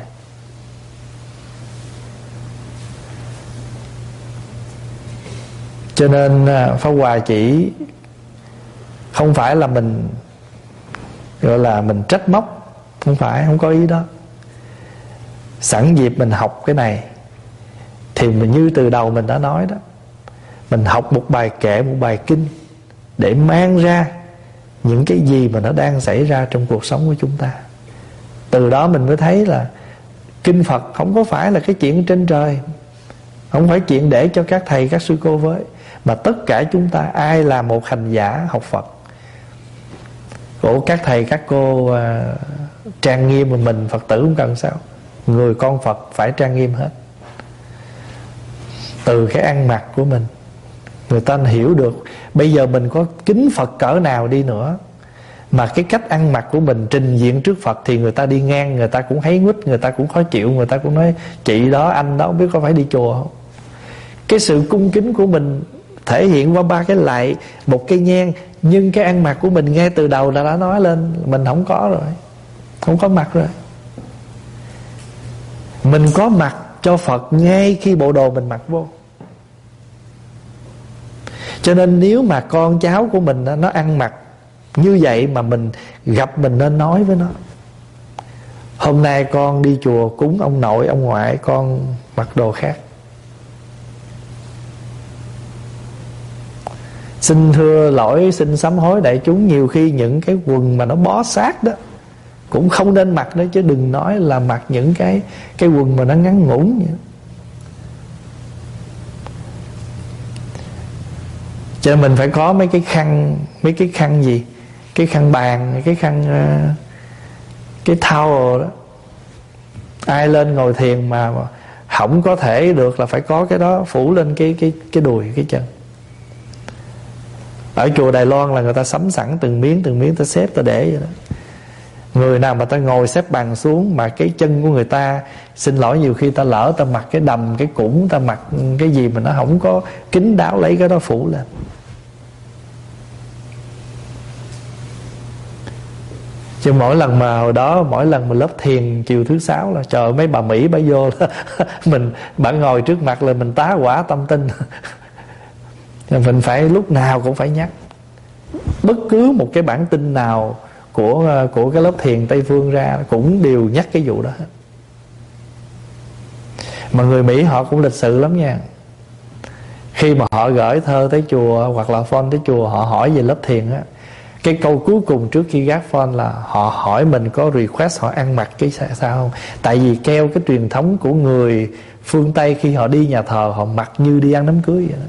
Cho nên Pháp Hòa chỉ không phải là mình gọi là mình trách móc, không phải, không có ý đó. Sẵn dịp mình học cái này thì mình như từ đầu mình đã nói đó, mình học một bài kệ, một bài kinh để mang ra những cái gì mà nó đang xảy ra trong cuộc sống của chúng ta. Từ đó mình mới thấy là kinh Phật không có phải là cái chuyện trên trời, không phải chuyện để cho các thầy các sư cô với, mà tất cả chúng ta ai là một hành giả học Phật. Của các thầy các cô trang nghiêm, mà mình Phật tử không cần sao, người con Phật phải trang nghiêm hết. Từ cái ăn mặc của mình, người ta hiểu được. Bây giờ mình có kính Phật cỡ nào đi nữa, mà cái cách ăn mặc của mình trình diện trước Phật thì người ta đi ngang, người ta cũng thấy nguýt, người ta cũng khó chịu, người ta cũng nói chị đó, anh đó không biết có phải đi chùa không. Cái sự cung kính của mình thể hiện qua 3 cái lạy, 1 cây nhang. Nhưng cái ăn mặc của mình ngay từ đầu đã nói lên mình không có rồi, không có mặt rồi. Mình có mặt cho Phật ngay khi bộ đồ mình mặc vô. Cho nên nếu mà con cháu của mình nó ăn mặc như vậy mà mình gặp, mình nên nói với nó: hôm nay con đi chùa cúng ông nội ông ngoại, con mặc đồ khác. Xin thưa lỗi, xin sám hối đại chúng, nhiều khi những cái quần mà nó bó sát đó cũng không nên mặc đó, chứ đừng nói là mặc những cái quần mà nó ngắn ngủn vậy. Cho nên mình phải có mấy cái khăn gì, cái khăn bàn, cái khăn cái towel đó. Ai lên ngồi thiền mà không có thể được là phải có cái đó phủ lên cái đùi, cái chân. Ở chùa Đài Loan là người ta sắm sẵn từng miếng ta xếp ta để vậy đó. Người nào mà ta ngồi xếp bằng xuống mà cái chân của người ta, xin lỗi, nhiều khi ta lỡ ta mặc cái đầm, cái củng, ta mặc cái gì mà nó không có kín đáo, lấy cái đó phủ lên. Chứ mỗi lần mà lớp thiền chiều thứ 6 là trời, mấy bà Mỹ bà vô là bà ngồi trước mặt là mình tá hỏa tâm tinh. Mình phải lúc nào cũng phải nhắc. Bất cứ một cái bản tin nào của cái lớp thiền Tây Phương ra cũng đều nhắc cái vụ đó hết. Mà người Mỹ họ cũng lịch sự lắm nha. Khi mà họ gửi thơ tới chùa hoặc là phone tới chùa, họ hỏi về lớp thiền á, cái câu cuối cùng trước khi gác phone là họ hỏi mình có request họ ăn mặc cái sao không. Tại vì theo cái truyền thống của người phương Tây, khi họ đi nhà thờ họ mặc như đi ăn đám cưới vậy đó.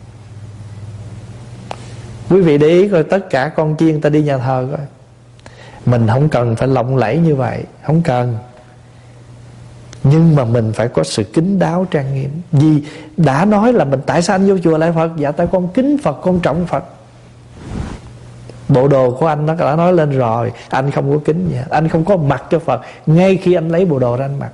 Quý vị để ý coi, tất cả con chiên ta đi nhà thờ coi, mình không cần phải lộng lẫy như vậy, không cần. Nhưng mà mình phải có sự kín đáo trang nghiêm. Vì đã nói là mình, tại sao anh vô chùa lại Phật? Dạ tại con kính Phật, con trọng Phật. Bộ đồ của anh nó đã nói lên rồi, anh không có kính gì, anh không có mặc cho Phật ngay khi anh lấy bộ đồ ra anh mặc.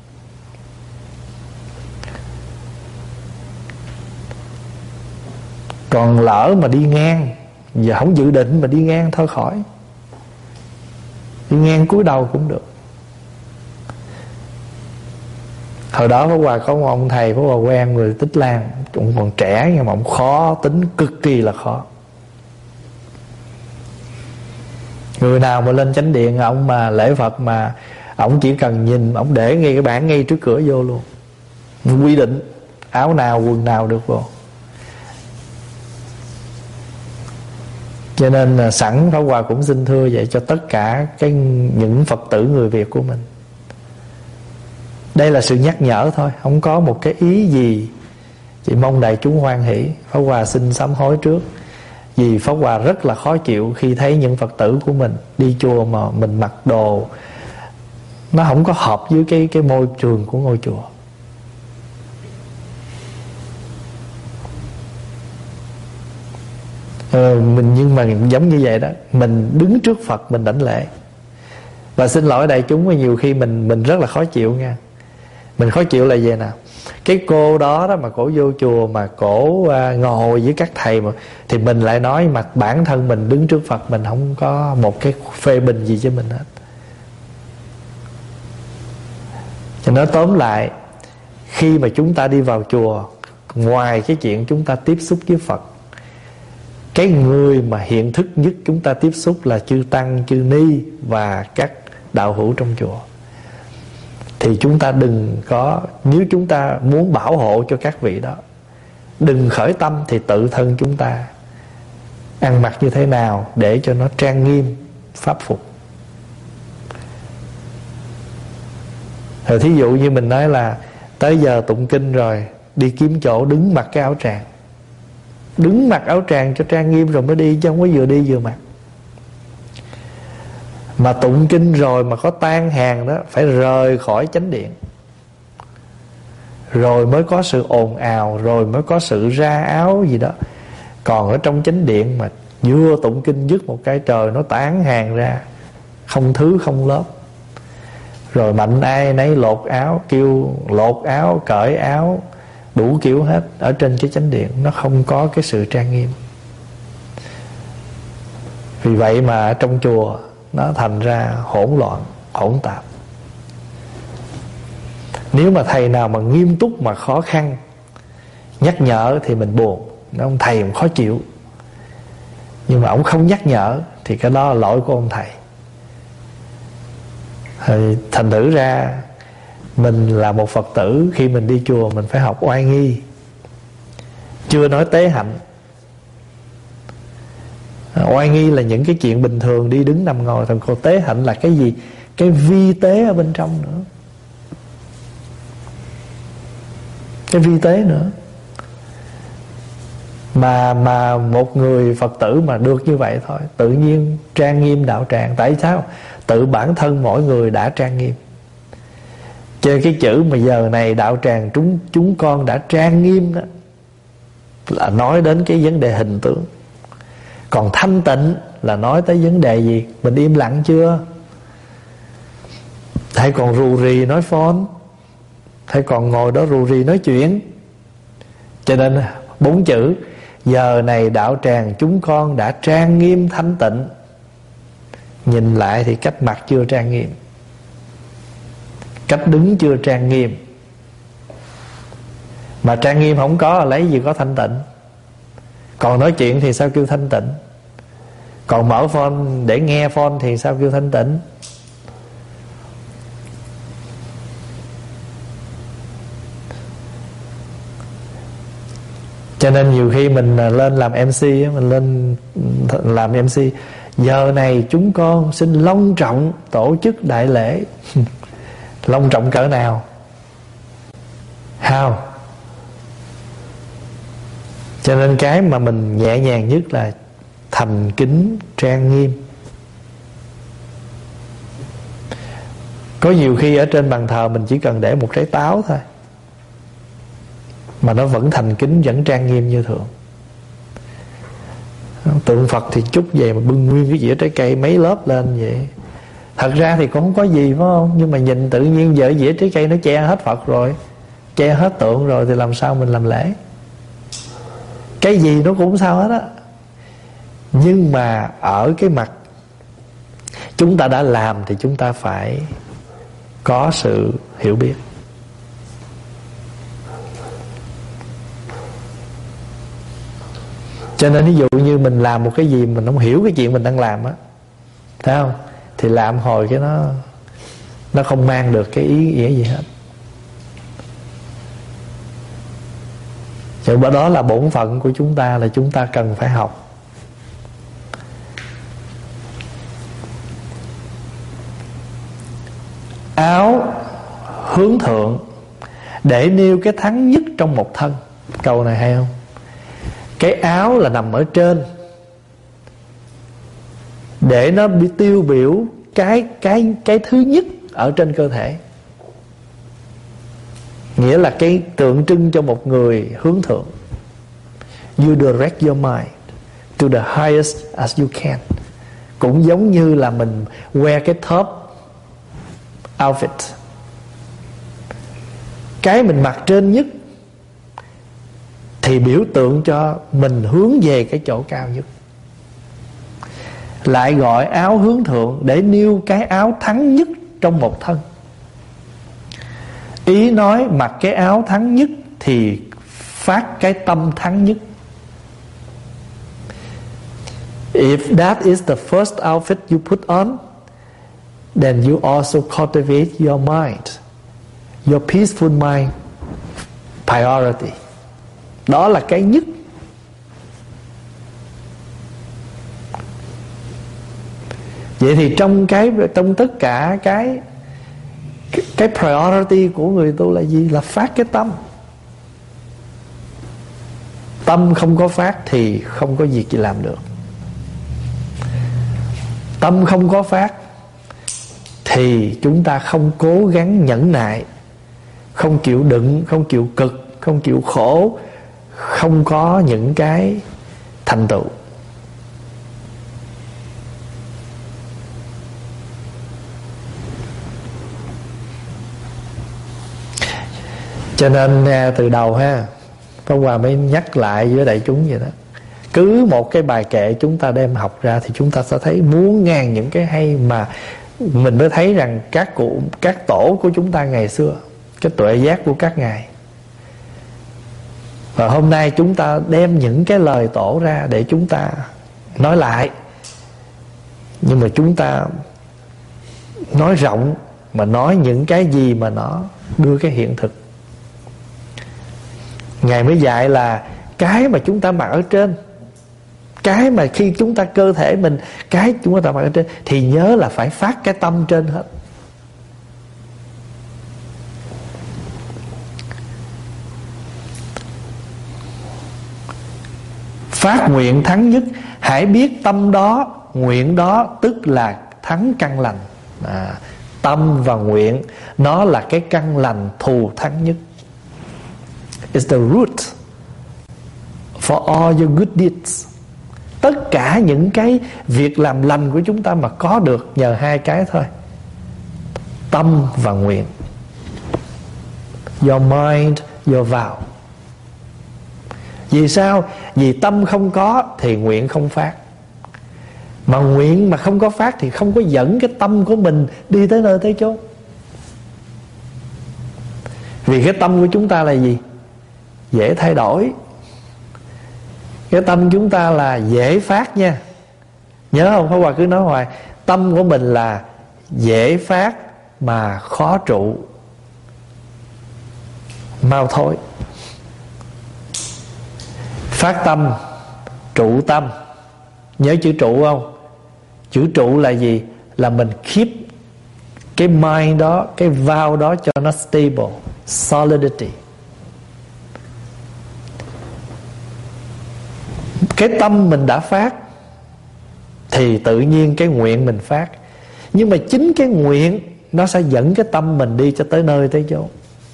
Còn lỡ mà đi ngang, giờ không dự định mà đi ngang thôi khỏi. Đi ngang cúi đầu cũng được. Hồi đó Pháp Hòa có một ông thầy Pháp Hòa quen người Tích Lan, cũng còn trẻ nhưng mà ông khó tính, cực kỳ là khó. Người nào mà lên chánh điện ông mà lễ Phật mà ông chỉ cần nhìn, ông để ngay cái bảng ngay trước cửa vô luôn, quy định áo nào quần nào được vô. Cho nên là sẵn Pháp Hòa cũng xin thưa vậy cho tất cả những Phật tử người Việt của mình. Đây là sự nhắc nhở thôi, không có một cái ý gì. Chỉ mong đại chúng hoan hỷ. Pháp Hòa xin sám hối trước. Vì Pháp Hòa rất là khó chịu khi thấy những Phật tử của mình đi chùa mà mình mặc đồ nó không có hợp với cái môi trường của ngôi chùa. Nhưng mà giống như vậy đó, mình đứng trước Phật mình đảnh lễ. Và xin lỗi đại chúng, nhiều khi mình rất là khó chịu nha. Mình khó chịu là gì nào? Cái cô đó mà cổ vô chùa mà cổ ngồi với các thầy mà, thì mình lại nói mà bản thân mình đứng trước Phật mình không có một cái phê bình gì cho mình hết. Cho nói tóm lại, khi mà chúng ta đi vào chùa, ngoài cái chuyện chúng ta tiếp xúc với Phật, cái người mà hiện thức nhất chúng ta tiếp xúc là chư Tăng, chư Ni và các đạo hữu trong chùa. Thì chúng ta đừng có, nếu chúng ta muốn bảo hộ cho các vị đó, đừng khởi tâm thì tự thân chúng ta ăn mặc như thế nào để cho nó trang nghiêm, pháp phục. Rồi thí dụ như mình nói là tới giờ tụng kinh rồi, đi kiếm chỗ đứng mặc cái áo tràng. Đứng mặc áo tràng cho trang nghiêm rồi mới đi, chứ không có vừa đi vừa mặc. Mà tụng kinh rồi mà có tan hàng đó, phải rời khỏi chánh điện, rồi mới có sự ồn ào, rồi mới có sự ra áo gì đó. Còn ở trong chánh điện mà vừa tụng kinh dứt một cái trời nó tán hàng ra, không thứ không lớp, rồi mạnh ai nấy lột áo, kêu lột áo, cởi áo, đủ kiểu hết. Ở trên cái chánh điện nó không có cái sự trang nghiêm. Vì vậy mà ở trong chùa nó thành ra hỗn loạn, hỗn tạp. Nếu mà thầy nào mà nghiêm túc mà khó khăn nhắc nhở thì mình buồn. Ông thầy cũng khó chịu. Nhưng mà ông không nhắc nhở thì cái đó là lỗi của ông thầy. Thì thành thử ra mình là một Phật tử, khi mình đi chùa mình phải học oai nghi. Chưa nói tế hạnh. Oai nghi là những cái chuyện bình thường, đi đứng nằm ngồi. Còn tế hạnh là cái gì? Cái vi tế ở bên trong nữa. Cái vi tế nữa. Mà một người Phật tử mà được như vậy thôi, tự nhiên trang nghiêm đạo tràng. Tại sao? Tự bản thân mỗi người đã trang nghiêm. Chơi cái chữ mà giờ này đạo tràng chúng con đã trang nghiêm đó, là nói đến cái vấn đề hình tướng. Còn thanh tịnh là nói tới vấn đề gì? Mình im lặng chưa? Hay còn rù rì nói phone? Hay còn ngồi đó rù rì nói chuyện? Cho nên 4 chữ: giờ này đạo tràng chúng con đã trang nghiêm thanh tịnh. Nhìn lại thì cách mặt chưa trang nghiêm, cách đứng chưa trang nghiêm. Mà trang nghiêm không có, lấy gì có thanh tịnh? Còn nói chuyện thì sao kêu thanh tịnh? Còn mở phone để nghe phone thì sao kêu thanh tịnh? Cho nên nhiều khi mình lên làm MC, mình lên làm MC: giờ này chúng con xin long trọng tổ chức đại lễ. Long trọng cỡ nào? How? Cho nên cái mà mình nhẹ nhàng nhất là thành kính trang nghiêm. Có nhiều khi ở trên bàn thờ mình chỉ cần để một trái táo thôi mà nó vẫn thành kính, vẫn trang nghiêm như thường. Tượng Phật thì chút về mà bưng nguyên cái dĩa trái cây mấy lớp lên vậy. Thật ra thì cũng không có gì, phải không? Nhưng mà nhìn tự nhiên giờ dĩa trái cây nó che hết Phật rồi, che hết tượng rồi, thì làm sao mình làm lễ? Cái gì nó cũng sao hết á. Nhưng mà ở cái mặt chúng ta đã làm thì chúng ta phải có sự hiểu biết. Cho nên ví dụ như mình làm một cái gì mình không hiểu cái chuyện mình đang làm á, thấy không? Thì làm hồi cái nó không mang được cái ý nghĩa gì hết. Cho nên đó là bổn phận của chúng ta, là chúng ta cần phải học. Áo hướng thượng để nêu cái thắng nhất trong một thân. Câu này hay không? Cái áo là nằm ở trên để nó bị tiêu biểu cái thứ nhất ở trên cơ thể. Nghĩa là cái tượng trưng cho một người hướng thượng. You direct your mind to the highest as you can. Cũng giống như là mình wear cái top outfit, cái mình mặc trên nhất thì biểu tượng cho mình hướng về cái chỗ cao nhất. Lại gọi áo hướng thượng để nêu cái áo thắng nhất trong một thân. Ý nói mặc cái áo thắng nhất thì phát cái tâm thắng nhất. If that is the first outfit you put on, then you also cultivate your mind, your peaceful mind priority. Đó là cái nhất. Vậy thì trong tất cả cái priority của người tu là gì? Là phát cái tâm. Tâm không có phát thì không có việc gì làm được. Tâm không có phát thì chúng ta không cố gắng nhẫn nại, không chịu đựng, không chịu cực, không chịu khổ, không có những cái thành tựu. Cho nên từ đầu ha, Pháp Hòa mới nhắc lại với đại chúng vậy đó. Cứ một cái bài kệ chúng ta đem học ra thì chúng ta sẽ thấy muôn ngàn những cái hay, mà mình mới thấy rằng các tổ của chúng ta ngày xưa, cái tuệ giác của các ngài. Và hôm nay chúng ta đem những cái lời tổ ra để chúng ta nói lại. Nhưng mà chúng ta nói rộng, mà nói những cái gì mà nó đưa cái hiện thực. Ngài mới dạy là cái mà chúng ta mặc ở trên, cái mà khi chúng ta cơ thể mình, cái chúng ta mặc ở trên, thì nhớ là phải phát cái tâm trên hết. Phát nguyện thắng nhất, hãy biết tâm đó, nguyện đó tức là thắng căn lành. Tâm và nguyện nó là cái căn lành thù thắng nhất. It's the root for all your good deeds. Tất cả những cái việc làm lành của chúng ta mà có được nhờ hai cái thôi: tâm và nguyện. Your mind, your vow. Vì sao? Vì tâm không có thì nguyện không phát. Mà nguyện mà không có phát thì không có dẫn cái tâm của mình đi tới nơi tới chốn. Vì cái tâm của chúng ta là gì? Dễ thay đổi. Cái tâm chúng ta là dễ phát nha. Nhớ không? Pháp Hòa cứ nói hoài, tâm của mình là dễ phát mà khó trụ, mau thôi. Phát tâm, trụ tâm. Nhớ chữ trụ không? Chữ trụ là gì? Là mình keep cái mind đó, cái vow đó cho nó stable, solidity. Cái tâm mình đã phát thì tự nhiên cái nguyện mình phát. Nhưng mà chính cái nguyện nó sẽ dẫn cái tâm mình đi cho tới nơi tới chỗ.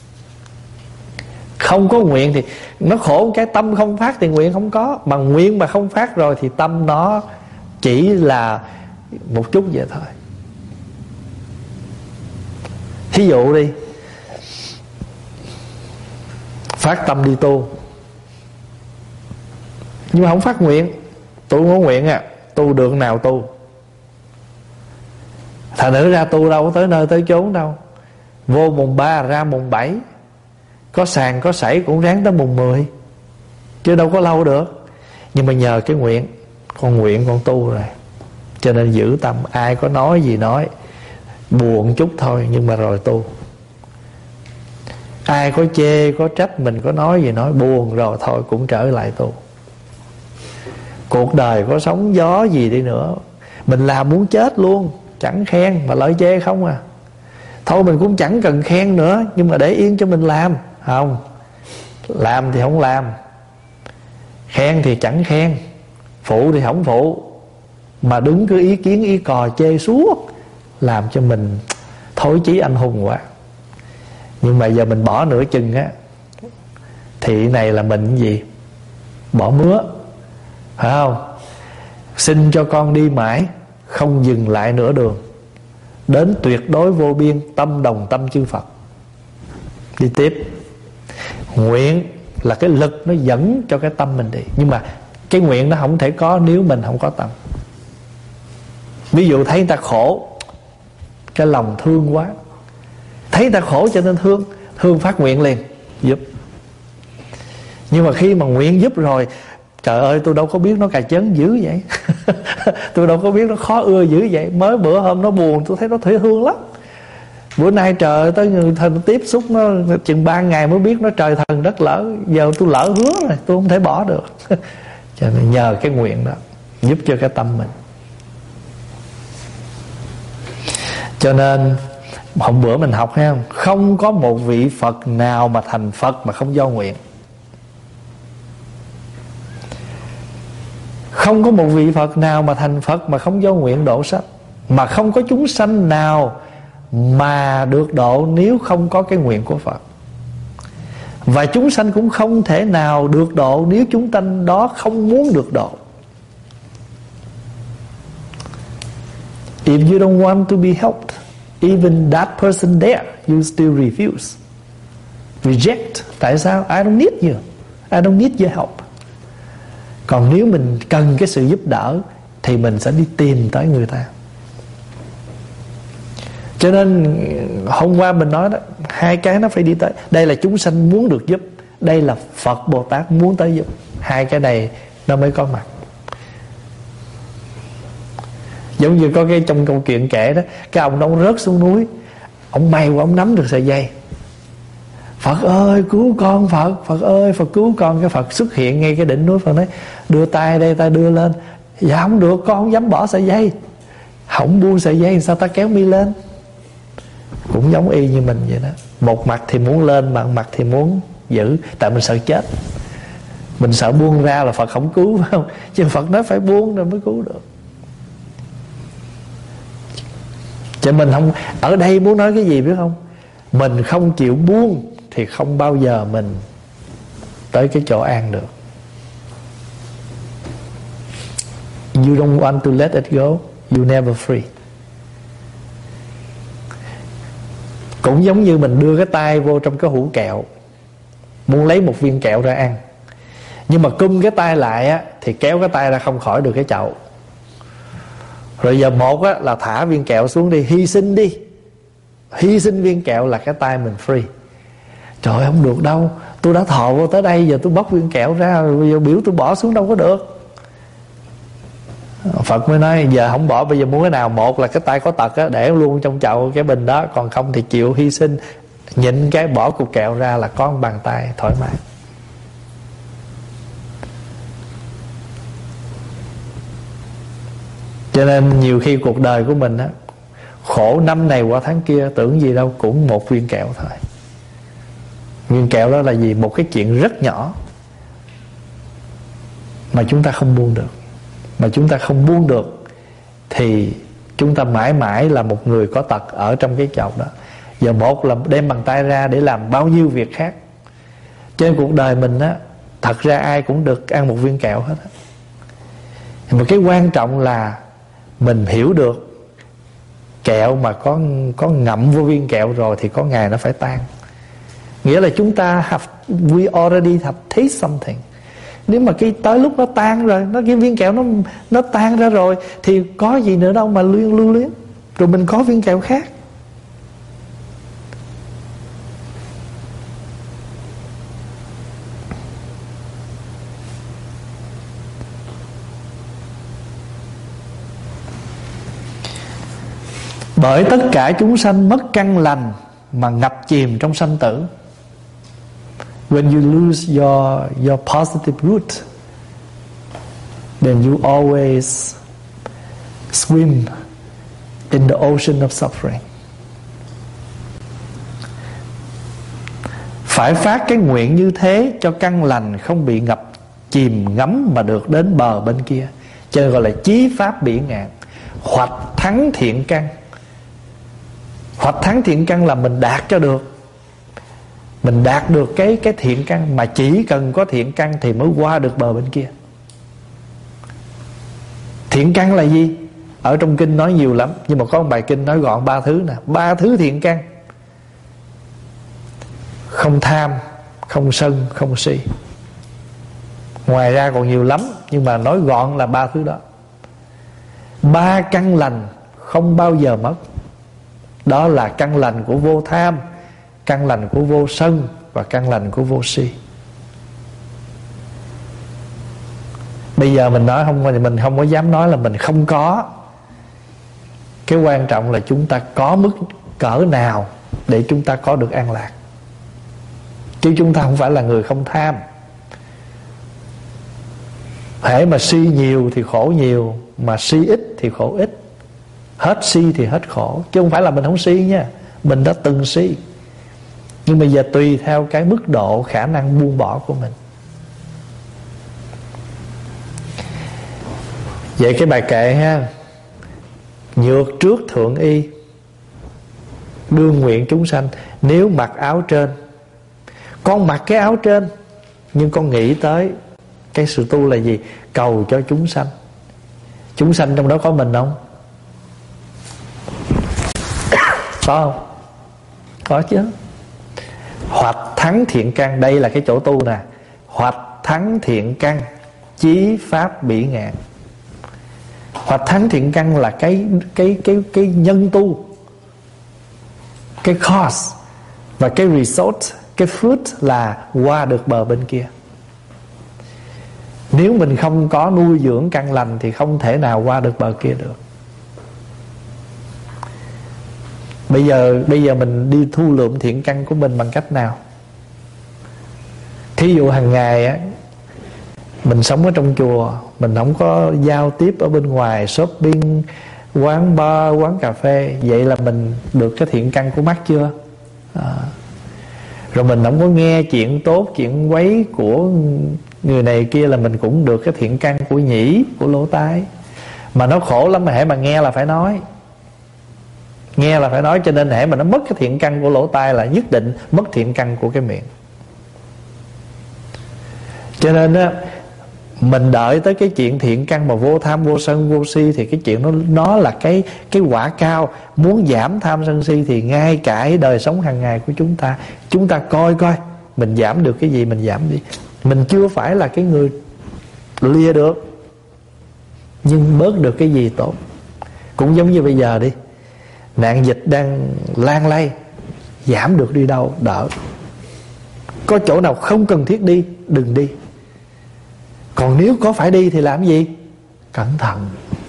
Không có nguyện thì nó khổ, cái tâm không phát thì nguyện không có. Mà nguyện mà không phát rồi thì tâm nó chỉ là một chút vậy thôi. Thí dụ đi, phát tâm đi tu nhưng mà không phát nguyện. Tu không có nguyện tu được nào tu. Thành nữ ra tu đâu có tới nơi tới chốn đâu. Vô mùng 3 ra mùng 7, có sàn có sảy cũng ráng tới mùng 10, chứ đâu có lâu được. Nhưng mà nhờ cái nguyện, con nguyện con tu rồi, cho nên giữ tâm. Ai có nói gì nói, buồn chút thôi nhưng mà rồi tu. Ai có chê có trách mình, có nói gì nói, buồn rồi thôi cũng trở lại tu. Cuộc đời có sóng gió gì đi nữa, mình làm muốn chết luôn, chẳng khen mà lợi chê không à. Thôi mình cũng chẳng cần khen nữa, nhưng mà để yên cho mình làm. Không, làm thì không làm, khen thì chẳng khen, phụ thì không phụ, mà đứng cứ ý kiến ý cò chê suốt, làm cho mình thối chí anh hùng quá. Nhưng mà giờ mình bỏ nửa chừng á, thì này là mình cái gì? Bỏ mứa, phải không? Xin cho con đi mãi, không dừng lại nửa đường, đến tuyệt đối vô biên, tâm đồng tâm chư Phật. Đi tiếp. Nguyện là cái lực nó dẫn cho cái tâm mình đi. Nhưng mà cái nguyện nó không thể có nếu mình không có tâm. Ví dụ thấy người ta khổ, cái lòng thương quá, thấy người ta khổ cho nên thương phát nguyện liền giúp. Nhưng mà khi mà nguyện giúp rồi, trời ơi tôi đâu có biết nó cà chớn dữ vậy tôi đâu có biết nó khó ưa dữ vậy. Mới bữa hôm nó buồn tôi thấy nó thể thương lắm. Bữa nay trời ơi, tới người thân tiếp xúc nó chừng 3 ngày mới biết nó trời thần đất lỡ. Giờ tôi lỡ hứa rồi, tôi không thể bỏ được cho nên nhờ cái nguyện đó giúp cho cái tâm mình. Cho nên hôm bữa mình học thấy không, không có một vị Phật nào mà thành Phật mà không do nguyện. Không có một vị Phật nào mà thành Phật mà không do nguyện độ sanh. Mà không có chúng sanh nào mà được độ nếu không có cái nguyện của Phật. Và chúng sanh cũng không thể nào được độ nếu chúng sanh đó không muốn được độ. If you don't want to be helped, even that person there, you still refuse, reject. Tại sao? I don't need you, I don't need your help. Còn nếu mình cần cái sự giúp đỡ thì mình sẽ đi tìm tới người ta. Cho nên hôm qua mình nói đó, hai cái nó phải đi tới. Đây là chúng sanh muốn được giúp, đây là Phật Bồ Tát muốn tới giúp. Hai cái này nó mới có mặt. Giống như có cái trong câu chuyện kể đó, cái ông đó rớt xuống núi, ông may quá ông nắm được sợi dây. Phật ơi cứu con, Phật, Phật ơi Phật cứu con. Cái Phật xuất hiện ngay cái đỉnh núi, Phật nói đưa tay đây, ta đưa lên. Dạ không được, con không dám bỏ sợi dây. Không buông sợi dây sao ta kéo mi lên. Cũng giống y như mình vậy đó. Một mặt thì muốn lên, mà một mặt thì muốn giữ. Tại mình sợ chết, mình sợ buông ra là Phật không cứu, phải không? Chứ Phật nói phải buông rồi mới cứu được. Cho mình không. Ở đây muốn nói cái gì biết không? Mình không chịu buông thì không bao giờ mình tới cái chỗ an được. you don't want to let it go, you never free. Cũng giống như mình đưa cái tay vô trong cái hũ kẹo, muốn lấy một viên kẹo ra ăn, nhưng mà cung cái tay lại á, thì kéo cái tay ra không khỏi được cái chậu. Rồi giờ một á, là thả viên kẹo xuống đi, hy sinh đi, hy sinh viên kẹo là cái tay mình free. Trời ơi, không được đâu, tôi đã thọ vô tới đây, giờ tôi bóc viên kẹo ra, bây giờ biểu tôi bỏ xuống đâu có được. Phật mới nói giờ không bỏ, bây giờ muốn cái nào? Một là cái tay có tật á, để luôn trong chậu cái bình đó, còn không thì chịu hy sinh, nhịn cái bỏ cục kẹo ra là có một bàn tay thoải mái. Cho nên nhiều khi cuộc đời của mình á, khổ năm này qua tháng kia, tưởng gì đâu, cũng một viên kẹo thôi. Viên kẹo đó là gì? Một cái chuyện rất nhỏ mà chúng ta không buông được. Mà chúng ta không buông được thì chúng ta mãi mãi là một người có tật ở trong cái chậu đó. Giờ một là đem bàn tay ra để làm bao nhiêu việc khác. Trên cuộc đời mình á, thật ra ai cũng được ăn một viên kẹo hết á. Mà cái quan trọng là mình hiểu được kẹo mà có ngậm vô viên kẹo rồi thì có ngày nó phải tan. Nghĩa là chúng ta we already have taste something. Nếu mà cái tới lúc nó tan rồi, cái viên kẹo nó tan ra rồi thì có gì nữa đâu mà lưu luyến. Rồi mình có viên kẹo khác. Bởi tất cả chúng sanh mất căn lành mà ngập chìm trong sanh tử. When you lose your positive root, then you always swim in the ocean of suffering. Phải phát cái nguyện như thế cho căn lành không bị ngập chìm ngấm mà được đến bờ bên kia. Cho nên gọi là chí pháp bỉ ngạn, hoạch thắng thiện căn. Hoạch thắng thiện căn là mình đạt cho được, mình đạt được cái thiện căn. Mà chỉ cần có thiện căn thì mới qua được bờ bên kia. Thiện căn là gì? Ở trong kinh nói nhiều lắm, nhưng mà có một bài kinh nói gọn 3 thứ nè. 3 thứ thiện căn: không tham, không sân, không si. Ngoài ra còn nhiều lắm, nhưng mà nói gọn là 3 thứ đó. 3 căn lành không bao giờ mất. Đó là căn lành của vô tham, căn lành của vô sân và căn lành của vô si. Bây giờ mình nói mình không có dám nói là mình không có. Cái quan trọng là chúng ta có mức cỡ nào để chúng ta có được an lạc. Chứ chúng ta không phải là người không tham. Hễ mà si nhiều thì khổ nhiều, mà si ít thì khổ ít. Hết si thì hết khổ. Chứ không phải là mình không si nha, mình đã từng si. Nhưng bây giờ tùy theo cái mức độ khả năng buông bỏ của mình. Vậy cái bài kệ ha: nhược trước thượng y, đương nguyện chúng sanh. Nếu mặc áo trên, con mặc cái áo trên, nhưng con nghĩ tới cái sự tu là gì? Cầu cho chúng sanh. Chúng sanh trong đó có mình không? Có không? Có chứ. Hoạch thắng thiện căn, đây là cái chỗ tu nè. Hoạch thắng thiện căn, chí pháp bỉ ngạn. Hoạch thắng thiện căn là cái nhân tu, cái cause, và cái result, cái fruit là qua được bờ bên kia. Nếu mình không có nuôi dưỡng căn lành thì không thể nào qua được bờ kia được. Bây giờ mình đi thu lượm thiện căn của mình bằng cách nào? Thí dụ hàng ngày á, mình sống ở trong chùa, mình không có giao tiếp ở bên ngoài, shopping, quán bar, quán cà phê. Vậy là mình được cái thiện căn của mắt chưa? Rồi mình không có nghe chuyện tốt, chuyện quấy của người này kia, là mình cũng được cái thiện căn của nhĩ, của lỗ tai. Mà nó khổ lắm, mà hễ mà nghe là phải nói. Nghe là phải nói, cho nên hễ mà nó mất cái thiện căn của lỗ tai là nhất định mất thiện căn của cái miệng. Cho nên á, Mình đợi tới cái chuyện thiện căn mà vô tham, vô sân, vô si thì cái chuyện nó là cái quả cao. Muốn giảm tham sân si thì ngay cả đời sống hàng ngày của chúng ta coi mình giảm được cái gì mình giảm đi. Mình chưa phải là cái người lìa được, nhưng bớt được cái gì tốt. Cũng giống như bây giờ đi, nạn dịch đang lan lây, giảm được đi đâu đỡ. Có chỗ nào không cần thiết đi đừng đi. Còn nếu có phải đi thì làm gì? Cẩn thận.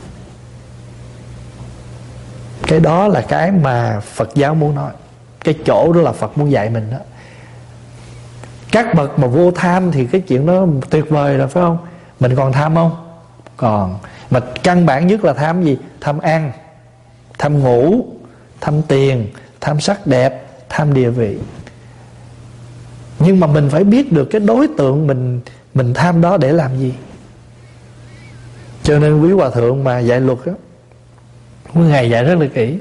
Cái đó là cái mà Phật giáo muốn nói. Cái chỗ đó là Phật muốn dạy mình đó. Các bậc mà vô tham thì cái chuyện đó tuyệt vời rồi phải không? Mình còn tham không? Còn. Mà căn bản nhất là tham gì? Tham ăn, tham ngủ, tham tiền, tham sắc đẹp, tham địa vị. Nhưng mà mình phải biết được cái đối tượng mình tham đó để làm gì. Cho nên quý hòa thượng mà dạy luật đó, Ngài dạy rất là kỹ.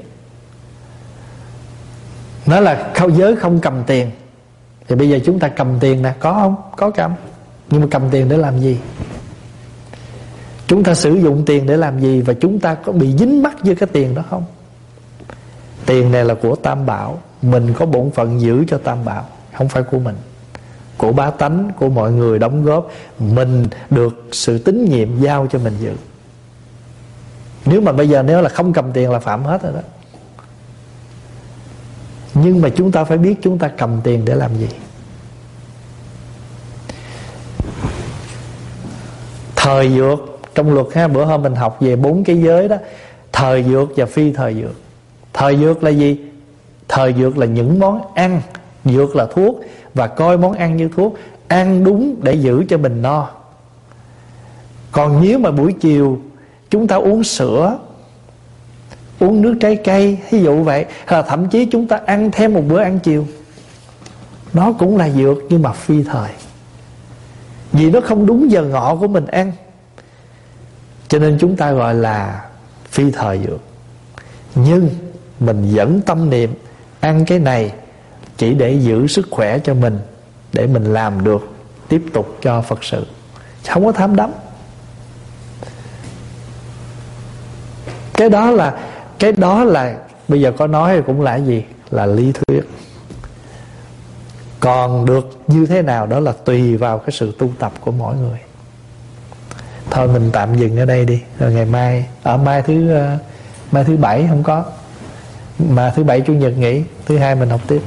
Nói là giới không cầm tiền. Thì bây giờ chúng ta cầm tiền nè, có không? Có cầm. Nhưng mà cầm tiền để làm gì? Chúng ta sử dụng tiền để làm gì? Và chúng ta có bị dính mắc với cái tiền đó không? Tiền này là của Tam Bảo. Mình có bổn phận giữ cho Tam Bảo, không phải của mình, của bá tánh, của mọi người đóng góp. Mình được sự tín nhiệm giao cho mình giữ. Nếu mà bây giờ nếu là không cầm tiền là phạm hết rồi đó. Nhưng mà chúng ta phải biết chúng ta cầm tiền để làm gì. Thời dược trong luật ha, bữa hôm mình học về 4 cái giới đó. Thời dược và phi thời dược. Thời dược là gì? Thời dược là những món ăn. Dược là thuốc. Và coi món ăn như thuốc. Ăn đúng để giữ cho mình no. Còn nếu mà buổi chiều chúng ta uống sữa, uống nước trái cây, ví dụ vậy, hay là thậm chí chúng ta ăn thêm một bữa ăn chiều, nó cũng là dược nhưng mà phi thời. Vì nó không đúng giờ ngọ của mình ăn, cho nên chúng ta gọi là phi thời dược. Nhưng mình vẫn tâm niệm ăn cái này chỉ để giữ sức khỏe cho mình, để mình làm được tiếp tục cho Phật sự, không có tham đắm. Cái đó là bây giờ có nói cũng là gì? Là lý thuyết. Còn được như thế nào đó là tùy vào cái sự tu tập của mỗi người. Thôi mình tạm dừng ở đây đi. Rồi ngày mai, mai thứ Bảy không có, mà thứ Bảy Chủ nhật nghỉ, thứ Hai mình học tiếp.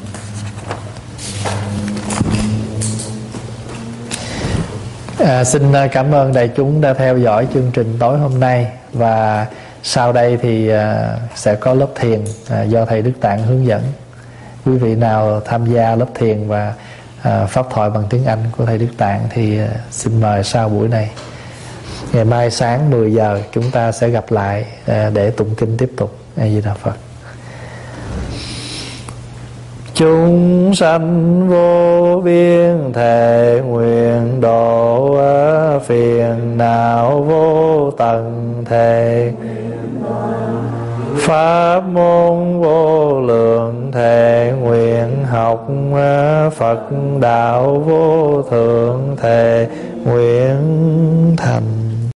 Xin cảm ơn đại chúng đã theo dõi chương trình tối hôm nay. Và sau đây thì sẽ có lớp thiền do thầy Đức Tạng hướng dẫn. Quý vị nào tham gia lớp thiền và pháp thoại bằng tiếng Anh của thầy Đức Tạng thì xin mời sau buổi này. Ngày mai sáng 10 giờ chúng ta sẽ gặp lại để tụng kinh tiếp tục. A Di Đà Phật. Chúng sanh vô biên thệ nguyện độ, phiền não vô tận thệ pháp môn vô lượng thệ nguyện học Phật đạo vô thượng thệ nguyện thành.